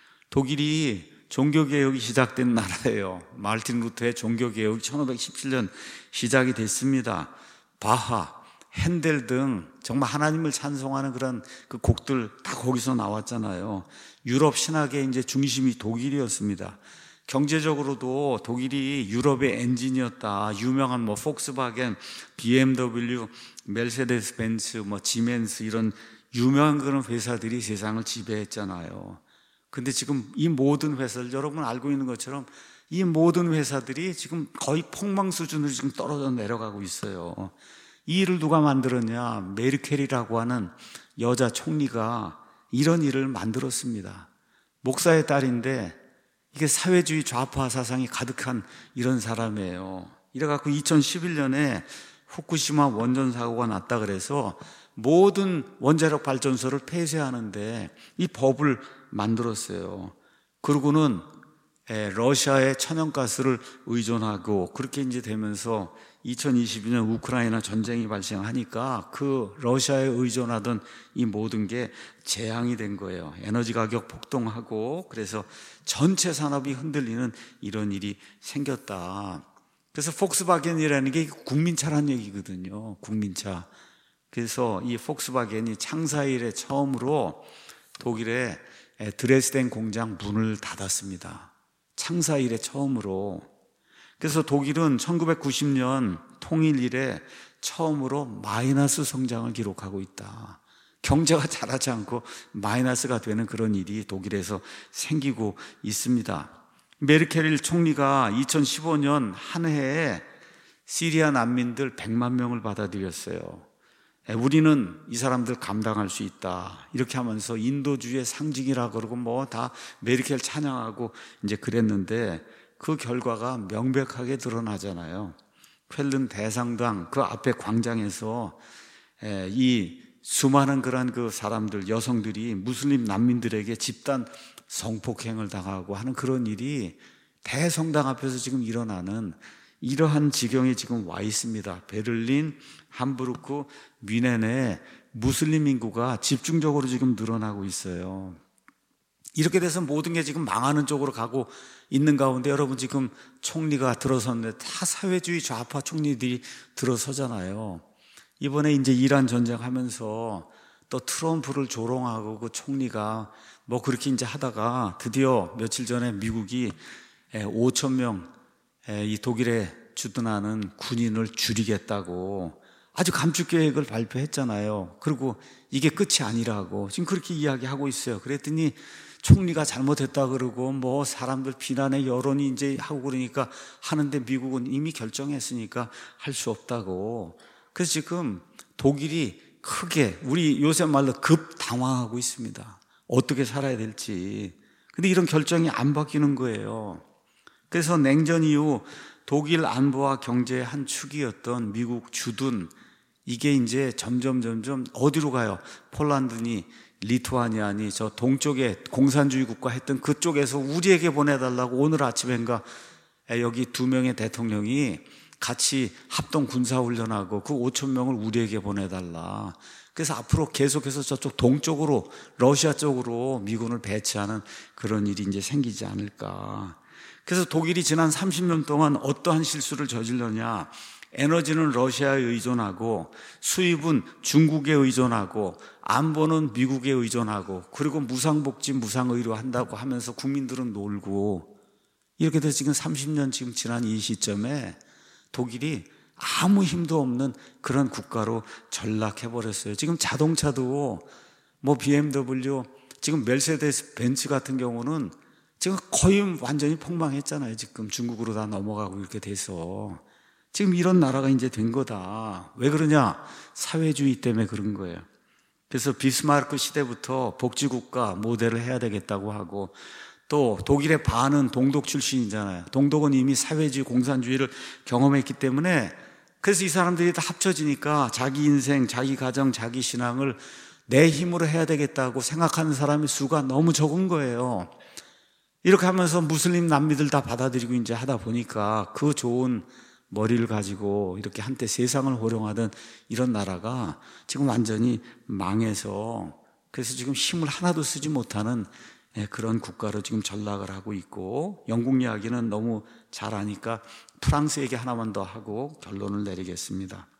독일이 종교개혁이 시작된 나라예요. 마르틴 루터의 종교개혁이 천오백십칠 년 시작이 됐습니다. 바하, 핸델 등 정말 하나님을 찬송하는 그런 그 곡들 다 거기서 나왔잖아요. 유럽 신학의 이제 중심이 독일이었습니다. 경제적으로도 독일이 유럽의 엔진이었다. 유명한 뭐 폭스바겐, 비엠더블유, 멜세데스 벤츠, 뭐 지멘스 이런 유명한 그런 회사들이 세상을 지배했잖아요. 근데 지금 이 모든 회사들, 여러분 알고 있는 것처럼 이 모든 회사들이 지금 거의 폭망 수준으로 지금 떨어져 내려가고 있어요. 이 일을 누가 만들었냐? 메르켈이라고 하는 여자 총리가 이런 일을 만들었습니다. 목사의 딸인데 이게 사회주의 좌파 사상이 가득한 이런 사람이에요. 이래갖고 이천십일 년에 후쿠시마 원전 사고가 났다 그래서 모든 원자력 발전소를 폐쇄하는데 이 법을 만들었어요. 그러고는 러시아의 천연가스를 의존하고 그렇게 이제 되면서 이천이십이 년 우크라이나 전쟁이 발생하니까 그 러시아에 의존하던 이 모든 게 재앙이 된 거예요. 에너지 가격 폭등하고 그래서 전체 산업이 흔들리는 이런 일이 생겼다. 그래서 폭스바겐이라는 게 국민차란 얘기거든요. 국민차. 그래서 이 폭스바겐이 창사 이래 처음으로 독일의 드레스덴 공장 문을 닫았습니다. 창사 이래 처음으로. 그래서 독일은 천구백구십 년 통일 이래 처음으로 마이너스 성장을 기록하고 있다. 경제가 자라지 않고 마이너스가 되는 그런 일이 독일에서 생기고 있습니다. 메르켈 총리가 이천십오 년 한 해에 시리아 난민들 백만 명을 받아들였어요. 우리는 이 사람들 감당할 수 있다. 이렇게 하면서 인도주의의 상징이라 그러고 뭐 다 메르켈 찬양하고 이제 그랬는데 그 결과가 명백하게 드러나잖아요. 쾰른 대상당 그 앞에 광장에서 이 수많은 그런 그 사람들, 여성들이 무슬림 난민들에게 집단 성폭행을 당하고 하는 그런 일이 대성당 앞에서 지금 일어나는 이러한 지경에 지금 와 있습니다. 베를린, 함부르크, 뮌헨에 무슬림 인구가 집중적으로 지금 늘어나고 있어요. 이렇게 돼서 모든 게 지금 망하는 쪽으로 가고 있는 가운데 여러분 지금 총리가 들어섰는데 다 사회주의 좌파 총리들이 들어서잖아요. 이번에 이제 이란 전쟁하면서 또 트럼프를 조롱하고 그 총리가 뭐 그렇게 이제 하다가 드디어 며칠 전에 미국이 오천 명 이 독일에 주둔하는 군인을 줄이겠다고 아주 감축 계획을 발표했잖아요. 그리고 이게 끝이 아니라고 지금 그렇게 이야기하고 있어요. 그랬더니 총리가 잘못했다 그러고 뭐 사람들 비난의 여론이 이제 하고 그러니까 하는데 미국은 이미 결정했으니까 할 수 없다고. 그래서 지금 독일이 크게 우리 요새 말로 급 당황하고 있습니다. 어떻게 살아야 될지. 근데 이런 결정이 안 바뀌는 거예요. 그래서 냉전 이후 독일 안보와 경제의 한 축이었던 미국 주둔 이게 이제 점점 점점 어디로 가요? 폴란드니 리투아니아니 저 동쪽에 공산주의 국가 했던 그쪽에서 우리에게 보내달라고 오늘 아침엔가 여기 두 명의 대통령이 같이 합동 군사훈련하고 그 오천 명을 우리에게 보내달라. 그래서 앞으로 계속해서 저쪽 동쪽으로 러시아 쪽으로 미군을 배치하는 그런 일이 이제 생기지 않을까. 그래서 독일이 지난 삼십 년 동안 어떠한 실수를 저질렀냐. 에너지는 러시아에 의존하고 수입은 중국에 의존하고 안보는 미국에 의존하고 그리고 무상복지 무상의료 한다고 하면서 국민들은 놀고 이렇게 돼서 지금 삼십 년 지금 지난 이 시점에 독일이 아무 힘도 없는 그런 국가로 전락해버렸어요. 지금 자동차도 뭐 비엠더블유 지금 메르세데스 벤츠 같은 경우는 지금 거의 완전히 폭망했잖아요. 지금 중국으로 다 넘어가고 이렇게 돼서 지금 이런 나라가 이제 된 거다. 왜 그러냐? 사회주의 때문에 그런 거예요. 그래서 비스마르크 시대부터 복지국가 모델을 해야 되겠다고 하고 또 독일의 반은 동독 출신이잖아요. 동독은 이미 사회주의 공산주의를 경험했기 때문에 그래서 이 사람들이 다 합쳐지니까 자기 인생, 자기 가정, 자기 신앙을 내 힘으로 해야 되겠다고 생각하는 사람의 수가 너무 적은 거예요. 이렇게 하면서 무슬림 남미들 다 받아들이고 이제 하다 보니까 그 좋은 머리를 가지고 이렇게 한때 세상을 호령하던 이런 나라가 지금 완전히 망해서 그래서 지금 힘을 하나도 쓰지 못하는 그런 국가로 지금 전락을 하고 있고 영국 이야기는 너무 잘 아니까 프랑스 얘기 하나만 더 하고 결론을 내리겠습니다.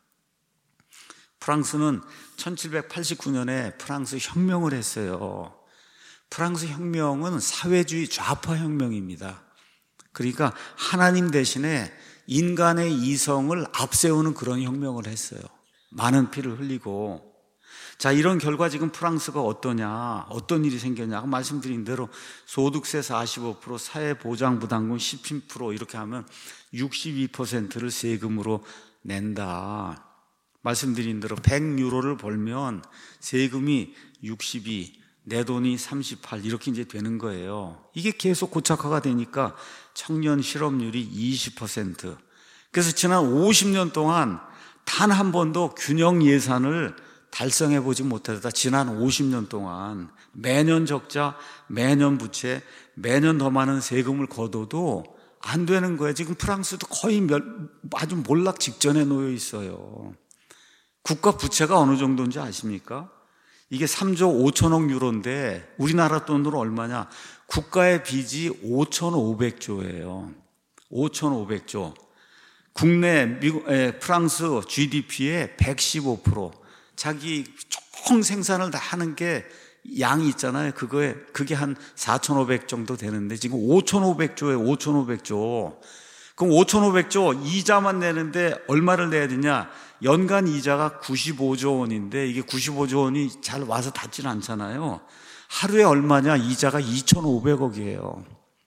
프랑스는 천칠백팔십구 년에 프랑스 혁명을 했어요. 프랑스 혁명은 사회주의 좌파 혁명입니다. 그러니까 하나님 대신에 인간의 이성을 앞세우는 그런 혁명을 했어요. 많은 피를 흘리고 자, 이런 결과 지금 프랑스가 어떠냐, 어떤 일이 생겼냐. 아까 말씀드린 대로 소득세 사십오 퍼센트, 사회보장부담금 십칠 퍼센트 이렇게 하면 육십이 퍼센트를 세금으로 낸다. 말씀드린 대로 백 유로를 벌면 세금이 육십이, 내 돈이 삼십팔 이렇게 이제 되는 거예요. 이게 계속 고착화가 되니까 청년 실업률이 이십 퍼센트. 그래서 지난 오십 년 동안 단 한 번도 균형 예산을 달성해 보지 못하다. 지난 오십 년 동안 매년 적자, 매년 부채, 매년 더 많은 세금을 걷어도 안 되는 거예요. 지금 프랑스도 거의 멸, 아주 몰락 직전에 놓여 있어요. 국가 부채가 어느 정도인지 아십니까? 이게 삼조 오천억 유로인데 우리나라 돈으로 얼마냐? 국가의 빚이 오천오백조예요. 오천오백조. 국내 미국, 에, 프랑스 지디피의 백십오 퍼센트. 자기 총 생산을 다 하는 게 양이 있잖아요. 그거에, 그게 한 사천오백 정도 되는데 지금 오천오백조에 오천오백조. 그럼 오천오백조 이자만 내는데 얼마를 내야 되냐? 연간 이자가 구십오조 원인데 이게 구십오조 원이 잘 와서 닿지는 않잖아요. 하루에 얼마냐? 이자가 이천오백억이에요.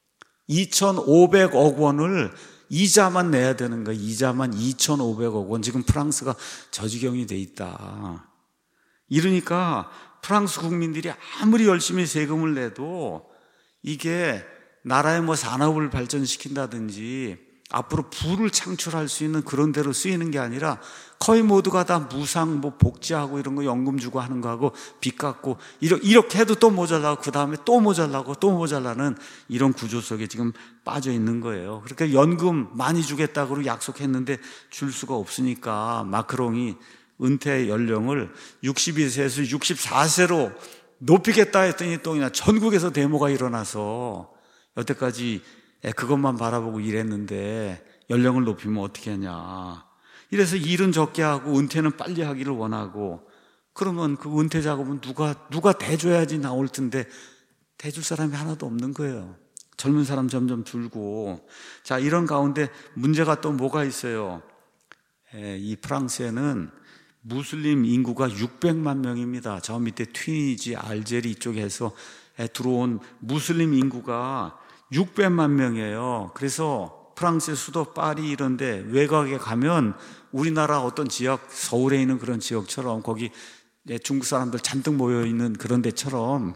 이천오백억 원을 이자만 내야 되는 거예요. 이자만 이천오백억 원. 지금 프랑스가 저 지경이 돼 있다. 이러니까 프랑스 국민들이 아무리 열심히 세금을 내도 이게 나라의 뭐 산업을 발전시킨다든지 앞으로 부를 창출할 수 있는 그런 데로 쓰이는 게 아니라 거의 모두가 다 무상 뭐 복지하고 이런 거 연금 주고 하는 거하고 빚 갚고 이렇게 해도 또 모자라고 그 다음에 또 모자라고 또 모자라는 이런 구조 속에 지금 빠져 있는 거예요. 그러니까 연금 많이 주겠다고 약속했는데 줄 수가 없으니까 마크롱이 은퇴 연령을 육십이 세에서 육십사 세로 높이겠다 했더니 또 그냥 전국에서 데모가 일어나서 여태까지 그것만 바라보고 일했는데 연령을 높이면 어떻게 하냐. 이래서 일은 적게 하고 은퇴는 빨리 하기를 원하고 그러면 그 은퇴 작업은 누가 누가 대줘야지 나올 텐데 대줄 사람이 하나도 없는 거예요. 젊은 사람 점점 줄고. 자, 이런 가운데 문제가 또 뭐가 있어요. 에, 이 프랑스에는 무슬림 인구가 육백만 명입니다. 저 밑에 튀니지, 알제리 이쪽에서 들어온 무슬림 인구가 육백만 명이에요. 그래서 프랑스의 수도 파리 이런 데 외곽에 가면 우리나라 어떤 지역, 서울에 있는 그런 지역처럼 거기 중국 사람들 잔뜩 모여있는 그런 데처럼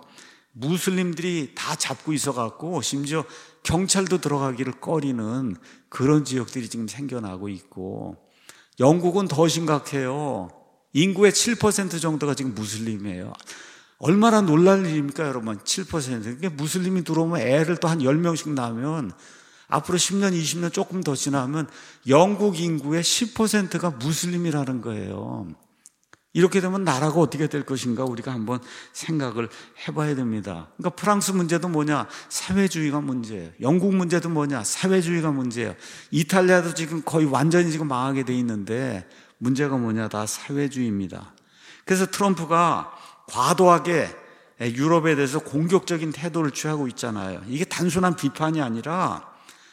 무슬림들이 다 잡고 있어갖고 심지어 경찰도 들어가기를 꺼리는 그런 지역들이 지금 생겨나고 있고, 영국은 더 심각해요. 인구의 칠 퍼센트 정도가 지금 무슬림이에요. 얼마나 놀랄 일입니까, 여러분? 칠 퍼센트. 그러니까 무슬림이 들어오면 애를 또 한 열 명씩 낳으면 앞으로 십 년, 이십 년 조금 더 지나면 영국 인구의 십 퍼센트가 무슬림이라는 거예요. 이렇게 되면 나라가 어떻게 될 것인가 우리가 한번 생각을 해봐야 됩니다. 그러니까 프랑스 문제도 뭐냐? 사회주의가 문제예요. 영국 문제도 뭐냐? 사회주의가 문제예요. 이탈리아도 지금 거의 완전히 지금 망하게 돼 있는데 문제가 뭐냐? 다 사회주의입니다. 그래서 트럼프가 과도하게 유럽에 대해서 공격적인 태도를 취하고 있잖아요. 이게 단순한 비판이 아니라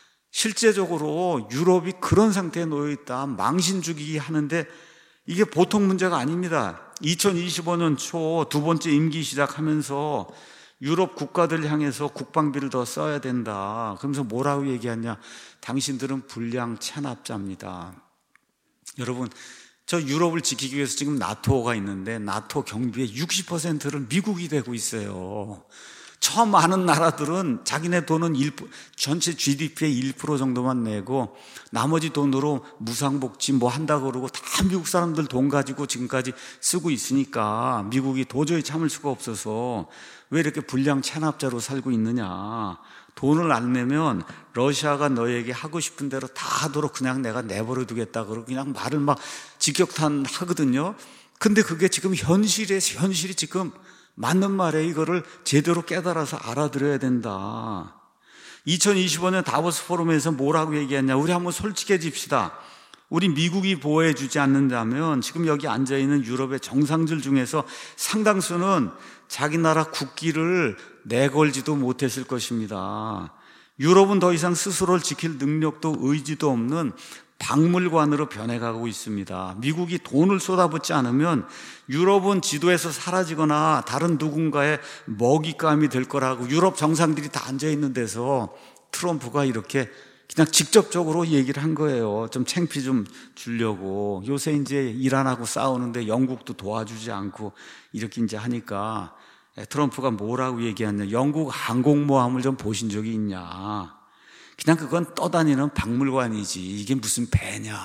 실제적으로 유럽이 그런 상태에 놓여 있다, 망신 주기 하는데 이게 보통 문제가 아닙니다. 이천이십오 년 초 두 번째 임기 시작하면서 유럽 국가들 향해서 국방비를 더 써야 된다. 그러면서 뭐라고 얘기하냐? 당신들은 불량 체납자입니다. 여러분, 저 유럽을 지키기 위해서 지금 나토가 있는데 나토 경비의 육십 퍼센트를 미국이 되고 있어요. 저 많은 나라들은 자기네 돈은 일, 전체 지디피의 일 퍼센트 정도만 내고 나머지 돈으로 무상복지 뭐 한다고 그러고 다 미국 사람들 돈 가지고 지금까지 쓰고 있으니까 미국이 도저히 참을 수가 없어서 왜 이렇게 불량 체납자로 살고 있느냐. 돈을 안 내면 러시아가 너에게 하고 싶은 대로 다 하도록 그냥 내가 내버려 두겠다 그러고 그냥 말을 막 직격탄 하거든요. 근데 그게 지금 현실에, 현실이 지금 맞는 말에 이거를 제대로 깨달아서 알아들어야 된다. 이천이십오 년 다보스 포럼에서 뭐라고 얘기했냐? 우리 한번 솔직해집시다. 우리 미국이 보호해 주지 않는다면 지금 여기 앉아있는 유럽의 정상들 중에서 상당수는 자기 나라 국기를 내걸지도 못했을 것입니다. 유럽은 더 이상 스스로를 지킬 능력도 의지도 없는 박물관으로 변해가고 있습니다. 미국이 돈을 쏟아붓지 않으면 유럽은 지도에서 사라지거나 다른 누군가의 먹잇감이 될 거라고 유럽 정상들이 다 앉아있는 데서 트럼프가 이렇게 그냥 직접적으로 얘기를 한 거예요. 좀 창피 좀 주려고. 요새 이제 이란하고 싸우는데 영국도 도와주지 않고 이렇게 이제 하니까 트럼프가 뭐라고 얘기하냐. 영국 항공모함을 좀 보신 적이 있냐. 그냥 그건 떠다니는 박물관이지. 이게 무슨 배냐.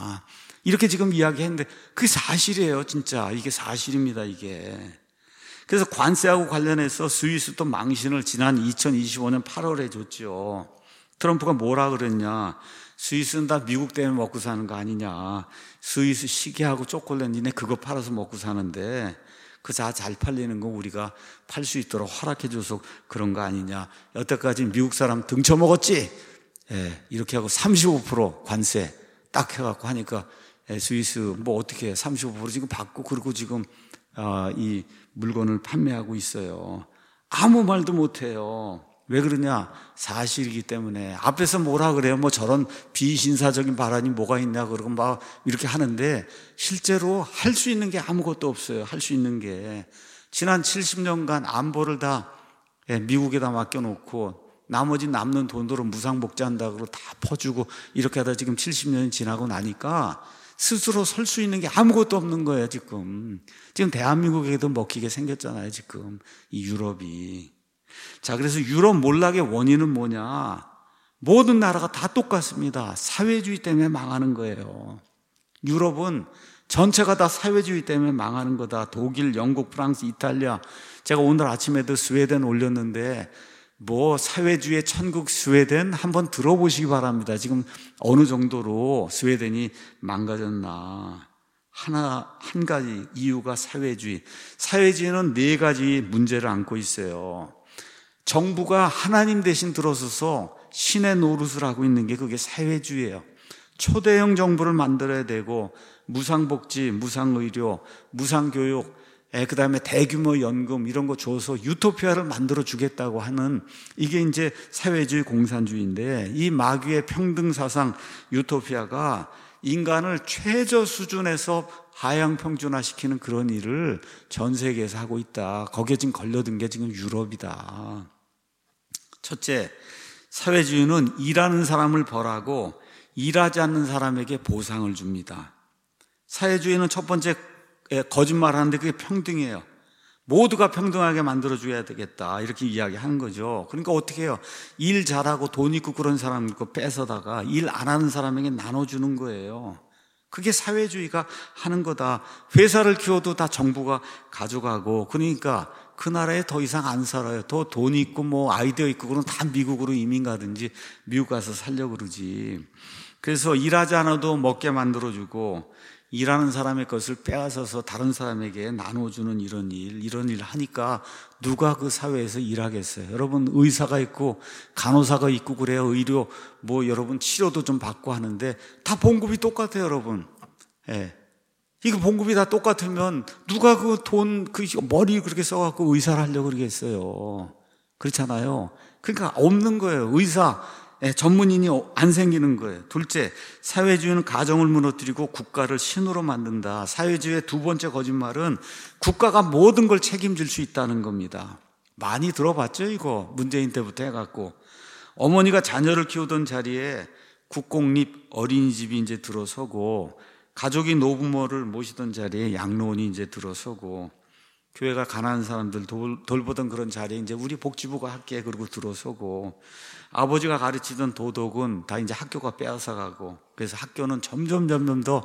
이렇게 지금 이야기했는데 그게 사실이에요. 진짜 이게 사실입니다. 이게. 그래서 관세하고 관련해서 스위스도 망신을 지난 이천이십오 년 팔월에 줬죠. 트럼프가 뭐라 그랬냐. 스위스는 다 미국 때문에 먹고 사는 거 아니냐. 스위스 시계하고 초콜릿 니네 그거 팔아서 먹고 사는데 그 자 잘 팔리는 거 우리가 팔 수 있도록 허락해줘서 그런 거 아니냐. 여태까지 미국 사람 등쳐먹었지. 예, 이렇게 하고 삼십오 퍼센트 관세 딱 해갖고 하니까 예, 스위스 뭐 어떻게 삼십오 퍼센트 지금 받고 그리고 지금 아, 이 물건을 판매하고 있어요. 아무 말도 못해요. 왜 그러냐? 사실이기 때문에. 앞에서 뭐라 그래요? 뭐 저런 비신사적인 발언이 뭐가 있냐 그러고 막 이렇게 하는데 실제로 할 수 있는 게 아무것도 없어요. 할 수 있는 게. 지난 칠십 년간 안보를 다 미국에다 맡겨놓고 나머지 남는 돈으로 무상복지한다고 다 퍼주고 이렇게 하다 지금 칠십 년이 지나고 나니까 스스로 설 수 있는 게 아무것도 없는 거예요. 지금. 지금 대한민국에도 먹히게 생겼잖아요. 지금 이 유럽이. 자, 그래서 유럽 몰락의 원인은 뭐냐? 모든 나라가 다 똑같습니다. 사회주의 때문에 망하는 거예요. 유럽은 전체가 다 사회주의 때문에 망하는 거다. 독일, 영국, 프랑스, 이탈리아. 제가 오늘 아침에도 스웨덴 올렸는데 뭐 사회주의 천국 스웨덴 한번 들어보시기 바랍니다. 지금 어느 정도로 스웨덴이 망가졌나. 하나, 한 가지 이유가 사회주의. 사회주의는 네 가지 문제를 안고 있어요. 정부가 하나님 대신 들어서서 신의 노릇을 하고 있는 게 그게 사회주의예요. 초대형 정부를 만들어야 되고 무상복지, 무상의료, 무상교육, 그 다음에 대규모 연금 이런 거 줘서 유토피아를 만들어 주겠다고 하는 이게 이제 사회주의 공산주의인데 이 마귀의 평등사상 유토피아가 인간을 최저 수준에서 하향평준화시키는 그런 일을 전 세계에서 하고 있다. 거기에 지금 걸려든 게 지금 유럽이다. 첫째, 사회주의는 일하는 사람을 벌하고 일하지 않는 사람에게 보상을 줍니다. 사회주의는 첫 번째 거짓말하는데 그게 평등이에요. 모두가 평등하게 만들어줘야 되겠다 이렇게 이야기하는 거죠. 그러니까 어떻게 해요? 일 잘하고 돈 있고 그런 사람 거 뺏어다가 일 안 하는 사람에게 나눠주는 거예요. 그게 사회주의가 하는 거다. 회사를 키워도 다 정부가 가져가고 그러니까 그 나라에 더 이상 안 살아요. 더 돈 있고 뭐 아이디어 있고 그러면 다 미국으로 이민 가든지 미국 가서 살려고 그러지. 그래서 일하지 않아도 먹게 만들어주고 일하는 사람의 것을 빼앗아서 다른 사람에게 나눠주는 이런 일, 이런 일을 하니까 누가 그 사회에서 일하겠어요? 여러분 의사가 있고 간호사가 있고 그래요. 의료 뭐 여러분 치료도 좀 받고 하는데 다 봉급이 똑같아요, 여러분. 예. 이거 봉급이 다 똑같으면 누가 그 돈, 그 머리 그렇게 써갖고 의사를 하려고 그러겠어요. 그렇잖아요. 그러니까 없는 거예요. 의사. 예, 전문인이 안 생기는 거예요. 둘째, 사회주의는 가정을 무너뜨리고 국가를 신으로 만든다. 사회주의의 두 번째 거짓말은 국가가 모든 걸 책임질 수 있다는 겁니다. 많이 들어봤죠, 이거. 문재인 때부터 해갖고. 어머니가 자녀를 키우던 자리에 국공립 어린이집이 이제 들어서고, 가족이 노부모를 모시던 자리에 양로원이 이제 들어서고, 교회가 가난한 사람들 돌, 돌보던 그런 자리에 이제 우리 복지부가 할게 그러고 들어서고, 아버지가 가르치던 도덕은 다 이제 학교가 빼앗아가고, 그래서 학교는 점점 점점 더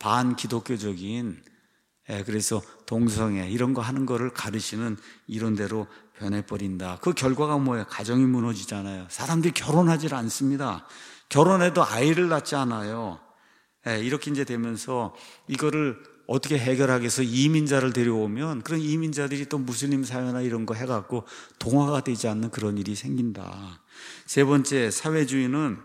반기독교적인, 예, 그래서 동성애 이런 거 하는 거를 가르치는 이런 대로 변해버린다. 그 결과가 뭐예요? 가정이 무너지잖아요. 사람들이 결혼하지 않습니다. 결혼해도 아이를 낳지 않아요. 예, 이렇게 이제 되면서 이거를 어떻게 해결하기 위해서 이민자를 데려오면 그런 이민자들이 또 무슬림 사회나 이런 거 해갖고 동화가 되지 않는 그런 일이 생긴다. 세 번째, 사회주의는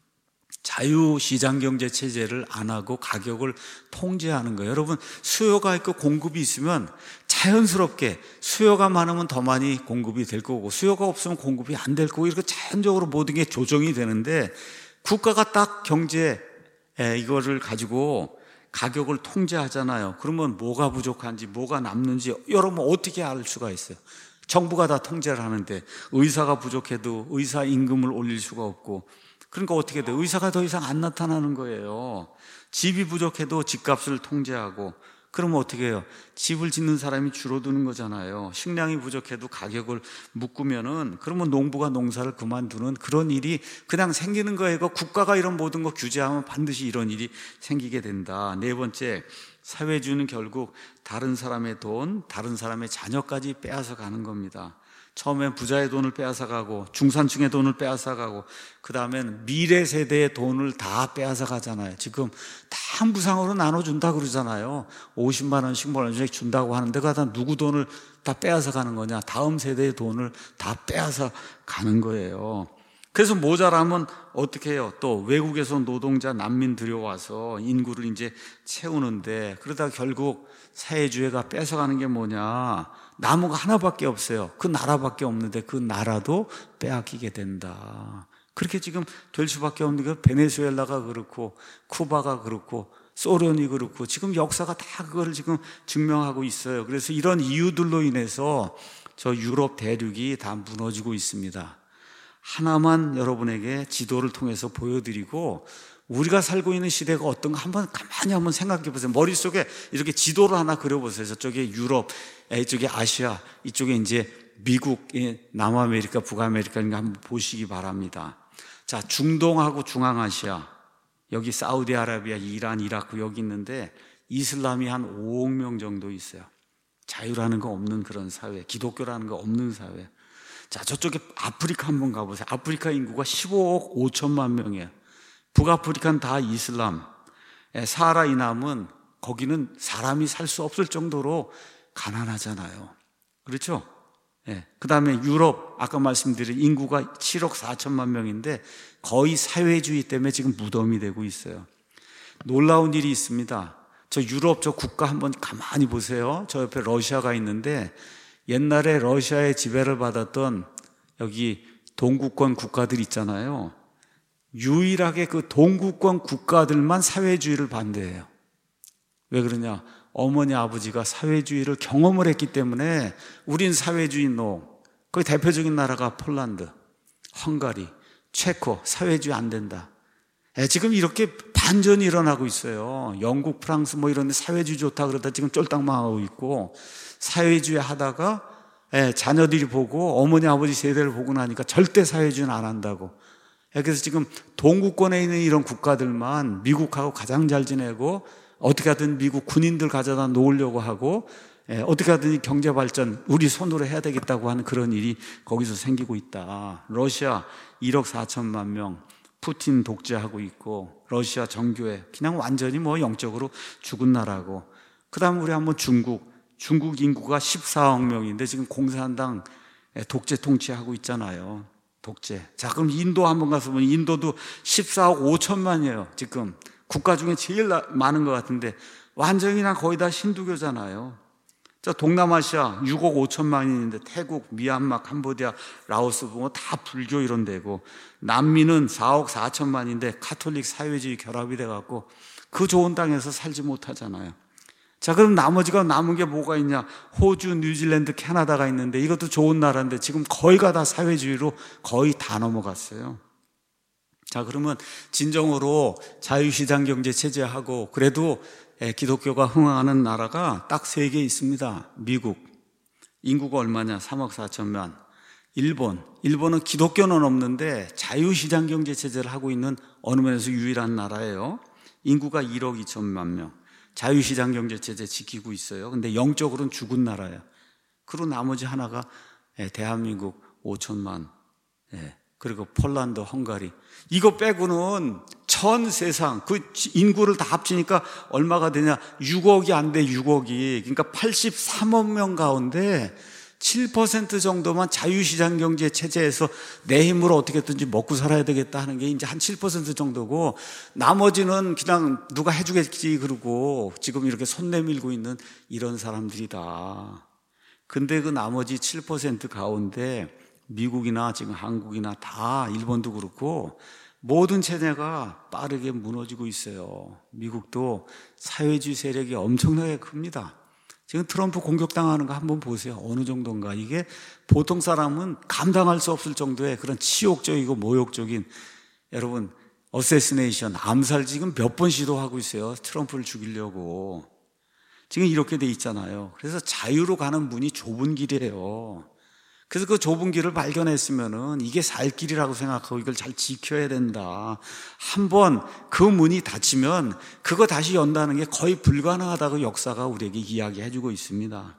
자유시장경제 체제를 안 하고 가격을 통제하는 거예요. 여러분, 수요가 있고 공급이 있으면 자연스럽게 수요가 많으면 더 많이 공급이 될 거고 수요가 없으면 공급이 안 될 거고 이렇게 자연적으로 모든 게 조정이 되는데 국가가 딱 경제 예, 이거를 가지고 가격을 통제하잖아요. 그러면 뭐가 부족한지 뭐가 남는지 여러분 어떻게 알 수가 있어요? 정부가 다 통제를 하는데 의사가 부족해도 의사 임금을 올릴 수가 없고, 그러니까 어떻게 돼요? 의사가 더 이상 안 나타나는 거예요. 집이 부족해도 집값을 통제하고, 그러면 어떻게 해요? 집을 짓는 사람이 줄어드는 거잖아요. 식량이 부족해도 가격을 묶으면은, 그러면 농부가 농사를 그만두는 그런 일이 그냥 생기는 거예요. 국가가 이런 모든 거 규제하면 반드시 이런 일이 생기게 된다. 네 번째, 사회주의는 결국 다른 사람의 돈, 다른 사람의 자녀까지 빼앗아 가는 겁니다. 처음엔 부자의 돈을 빼앗아가고 중산층의 돈을 빼앗아가고 그 다음엔 미래 세대의 돈을 다 빼앗아 가잖아요. 지금 다 무상으로 나눠준다 그러잖아요. 오십만 원씩 뭐 원씩 준다고 하는데 그 다 누구 돈을 다 빼앗아 가는 거냐? 다음 세대의 돈을 다 빼앗아 가는 거예요. 그래서 모자라면 어떻게 해요? 또 외국에서 노동자 난민 들여와서 인구를 이제 채우는데, 그러다 결국 사회주의가 뺏어가는 게 뭐냐? 나무가 하나밖에 없어요. 그 나라밖에 없는데 그 나라도 빼앗기게 된다. 그렇게 지금 될 수밖에 없는 게 베네수엘라가 그렇고 쿠바가 그렇고 소련이 그렇고 지금 역사가 다 그거를 지금 증명하고 있어요. 그래서 이런 이유들로 인해서 저 유럽 대륙이 다 무너지고 있습니다. 하나만 여러분에게 지도를 통해서 보여드리고, 우리가 살고 있는 시대가 어떤가 한번 가만히 한번 생각해 보세요. 머릿속에 이렇게 지도를 하나 그려보세요. 저쪽에 유럽, 이쪽에 아시아, 이쪽에 이제 미국, 남아메리카, 북아메리카인가 한번 보시기 바랍니다. 자, 중동하고 중앙아시아, 여기 사우디아라비아, 이란, 이라크 여기 있는데 이슬람이 한 오억 명 정도 있어요. 자유라는 거 없는 그런 사회, 기독교라는 거 없는 사회. 자, 저쪽에 아프리카 한번 가보세요. 아프리카 인구가 십오억 오천만 명이에요. 북아프리카는 다 이슬람. 사하라 이남은 거기는 사람이 살 수 없을 정도로 가난하잖아요. 그렇죠? 예. 그 다음에 유럽, 아까 말씀드린 인구가 칠억 사천만 명인데 거의 사회주의 때문에 지금 무덤이 되고 있어요. 놀라운 일이 있습니다. 저 유럽 저 국가 한번 가만히 보세요. 저 옆에 러시아가 있는데 옛날에 러시아의 지배를 받았던 여기 동구권 국가들 있잖아요. 유일하게 그 동구권 국가들만 사회주의를 반대해요. 왜 그러냐? 어머니 아버지가 사회주의를 경험을 했기 때문에 우린 사회주의 노. 거기 대표적인 나라가 폴란드, 헝가리, 체코 사회주의 안 된다. 예, 지금 이렇게 반전이 일어나고 있어요. 영국, 프랑스 뭐 이런 데 사회주의 좋다 그러다 지금 쫄딱 망하고 있고, 사회주의 하다가 예, 자녀들이 보고 어머니 아버지 세대를 보고 나니까 절대 사회주의는 안 한다고. 예, 그래서 지금 동구권에 있는 이런 국가들만 미국하고 가장 잘 지내고 어떻게 하든 미국 군인들 가져다 놓으려고 하고, 예, 어떻게 하든 경제 발전 우리 손으로 해야 되겠다고 하는 그런 일이 거기서 생기고 있다. 러시아 일억 사천만 명 푸틴 독재하고 있고, 러시아 정교회 그냥 완전히 뭐 영적으로 죽은 나라고. 그 다음 우리 한번 중국 중국 인구가 십사억 명인데 지금 공산당 독재 통치하고 있잖아요. 독재. 자, 그럼 인도 한번 가서 보면 인도도 십사억 오천만이에요. 지금 국가 중에 제일 많은 것 같은데 완전히 나 거의 다 힌두교잖아요. 자, 동남아시아 육억 오천만인데 태국, 미얀마, 캄보디아, 라오스 보면 다 불교 이런 데고, 남미는 사억 사천만인데 카톨릭 사회주의 결합이 돼갖고 그 좋은 땅에서 살지 못하잖아요. 자, 그럼 나머지가 남은 게 뭐가 있냐? 호주, 뉴질랜드, 캐나다가 있는데 이것도 좋은 나라인데 지금 거의가 다 사회주의로 거의 다 넘어갔어요. 자, 그러면 진정으로 자유시장 경제 체제하고 그래도 기독교가 흥황하는 나라가 딱 세 개 있습니다. 미국, 인구가 얼마냐? 삼억 사천만. 일본, 일본은 기독교는 없는데 자유시장 경제 체제를 하고 있는 어느 면에서 유일한 나라예요. 인구가 일억 이천만 명. 자유시장 경제 체제 지키고 있어요. 근데 영적으로는 죽은 나라예요. 그리고 나머지 하나가 대한민국 오천만, 그리고 폴란드, 헝가리. 이거 빼고는 전 세상 그 인구를 다 합치니까 얼마가 되냐? 육억이 안 돼, 육억이. 그러니까 팔십삼억 명 가운데 칠 퍼센트 정도만 자유시장 경제 체제에서 내 힘으로 어떻게든지 먹고 살아야 되겠다 하는 게 이제 한 칠 퍼센트 정도고, 나머지는 그냥 누가 해주겠지 그러고 지금 이렇게 손 내밀고 있는 이런 사람들이다. 근데 그 나머지 칠 퍼센트 가운데 미국이나 지금 한국이나 다 일본도 그렇고 모든 체제가 빠르게 무너지고 있어요. 미국도 사회주의 세력이 엄청나게 큽니다. 지금 트럼프 공격당하는 거 한번 보세요. 어느 정도인가. 이게 보통 사람은 감당할 수 없을 정도의 그런 치욕적이고 모욕적인, 여러분 어세시네이션, 암살 지금 몇 번 시도하고 있어요. 트럼프를 죽이려고. 지금 이렇게 돼 있잖아요. 그래서 자유로 가는 문이 좁은 길이에요. 그래서 그 좁은 길을 발견했으면은 이게 살 길이라고 생각하고 이걸 잘 지켜야 된다. 한번 그 문이 닫히면 그거 다시 연다는 게 거의 불가능하다고 역사가 우리에게 이야기해주고 있습니다.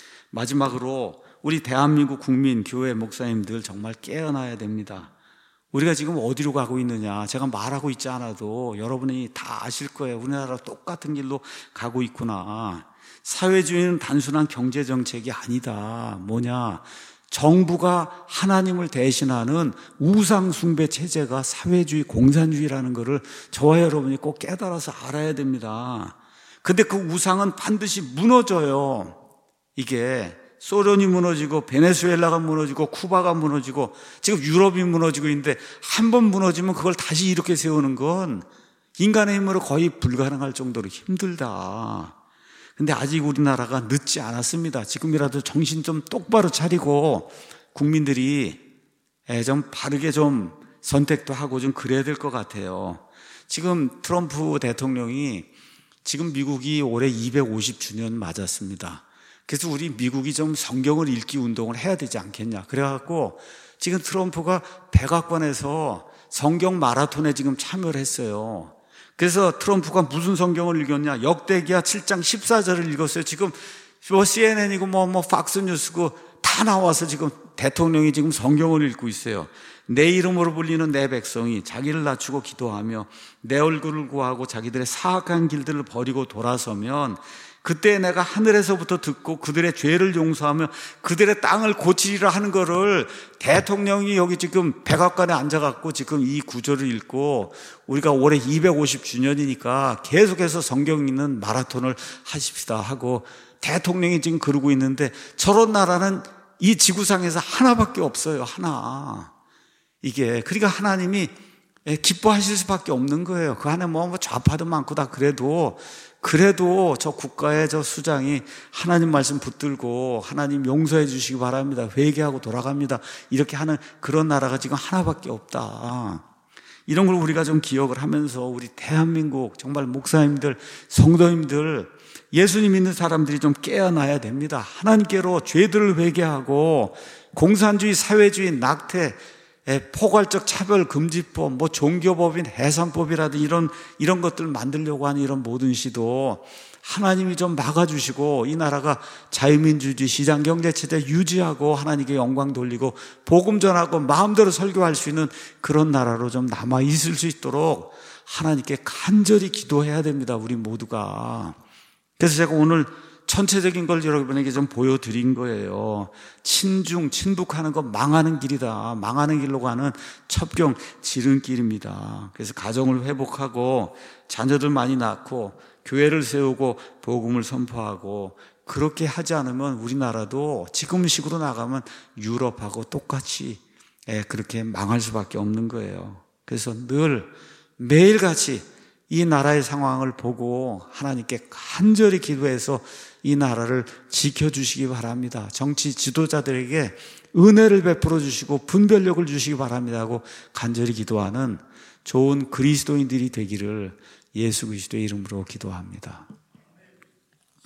마지막으로 우리 대한민국 국민, 교회 목사님들 정말 깨어나야 됩니다. 우리가 지금 어디로 가고 있느냐, 제가 말하고 있지 않아도 여러분이 다 아실 거예요. 우리나라 똑같은 길로 가고 있구나. 사회주의는 단순한 경제정책이 아니다. 뭐냐, 정부가 하나님을 대신하는 우상숭배 체제가 사회주의, 공산주의라는 것을 저와 여러분이 꼭 깨달아서 알아야 됩니다. 근데 그 우상은 반드시 무너져요. 이게 소련이 무너지고 베네수엘라가 무너지고 쿠바가 무너지고 지금 유럽이 무너지고 있는데 한 번 무너지면 그걸 다시 이렇게 세우는 건 인간의 힘으로 거의 불가능할 정도로 힘들다. 근데 아직 우리나라가 늦지 않았습니다. 지금이라도 정신 좀 똑바로 차리고 국민들이 좀 바르게 좀 선택도 하고 좀 그래야 될 것 같아요. 지금 트럼프 대통령이, 지금 미국이 올해 이백오십 주년 맞았습니다. 그래서 우리 미국이 좀 성경을 읽기 운동을 해야 되지 않겠냐. 그래갖고 지금 트럼프가 백악관에서 성경 마라톤에 지금 참여를 했어요. 그래서 트럼프가 무슨 성경을 읽었냐? 역대기야 칠 장 십사 절을 읽었어요. 지금 뭐 씨엔엔이고 뭐, 뭐 팍스뉴스고 다 나와서 지금 대통령이 지금 성경을 읽고 있어요. 내 이름으로 불리는 내 백성이 자기를 낮추고 기도하며 내 얼굴을 구하고 자기들의 사악한 길들을 버리고 돌아서면 그때 내가 하늘에서부터 듣고 그들의 죄를 용서하며 그들의 땅을 고치리라 하는 거를 대통령이 여기 지금 백악관에 앉아갖고 지금 이 구절을 읽고, 우리가 올해 이백오십 주년이니까 계속해서 성경 읽는 마라톤을 하십시다 하고 대통령이 지금 그러고 있는데, 저런 나라는 이 지구상에서 하나밖에 없어요. 하나. 이게 그러니까 하나님이 기뻐하실 수밖에 없는 거예요. 그 안에 뭐 좌파도 많고 다 그래도 그래도 저 국가의 저 수장이 하나님 말씀 붙들고 하나님 용서해 주시기 바랍니다. 회개하고 돌아갑니다. 이렇게 하는 그런 나라가 지금 하나밖에 없다. 이런 걸 우리가 좀 기억을 하면서 우리 대한민국 정말 목사님들, 성도님들, 예수님 믿는 사람들이 좀 깨어나야 됩니다. 하나님께로 죄들을 회개하고 공산주의, 사회주의, 낙태, 포괄적 차별금지법, 뭐 종교법인 해산법이라든 이런 이런 것들 만들려고 하는 이런 모든 시도 하나님이 좀 막아주시고 이 나라가 자유민주주의 시장경제체제 유지하고 하나님께 영광 돌리고 복음 전하고 마음대로 설교할 수 있는 그런 나라로 좀 남아 있을 수 있도록 하나님께 간절히 기도해야 됩니다. 우리 모두가. 그래서 제가 오늘 전체적인 걸 여러분에게 좀 보여드린 거예요. 친중, 친북하는 건 망하는 길이다. 망하는 길로 가는 첩경, 지름길입니다. 그래서 가정을 회복하고 자녀들 많이 낳고 교회를 세우고 복음을 선포하고 그렇게 하지 않으면 우리나라도 지금 식으로 나가면 유럽하고 똑같이 그렇게 망할 수밖에 없는 거예요. 그래서 늘 매일같이 이 나라의 상황을 보고 하나님께 간절히 기도해서 이 나라를 지켜주시기 바랍니다. 정치 지도자들에게 은혜를 베풀어 주시고 분별력을 주시기 바랍니다 하고 간절히 기도하는 좋은 그리스도인들이 되기를 예수 그리스도의 이름으로 기도합니다.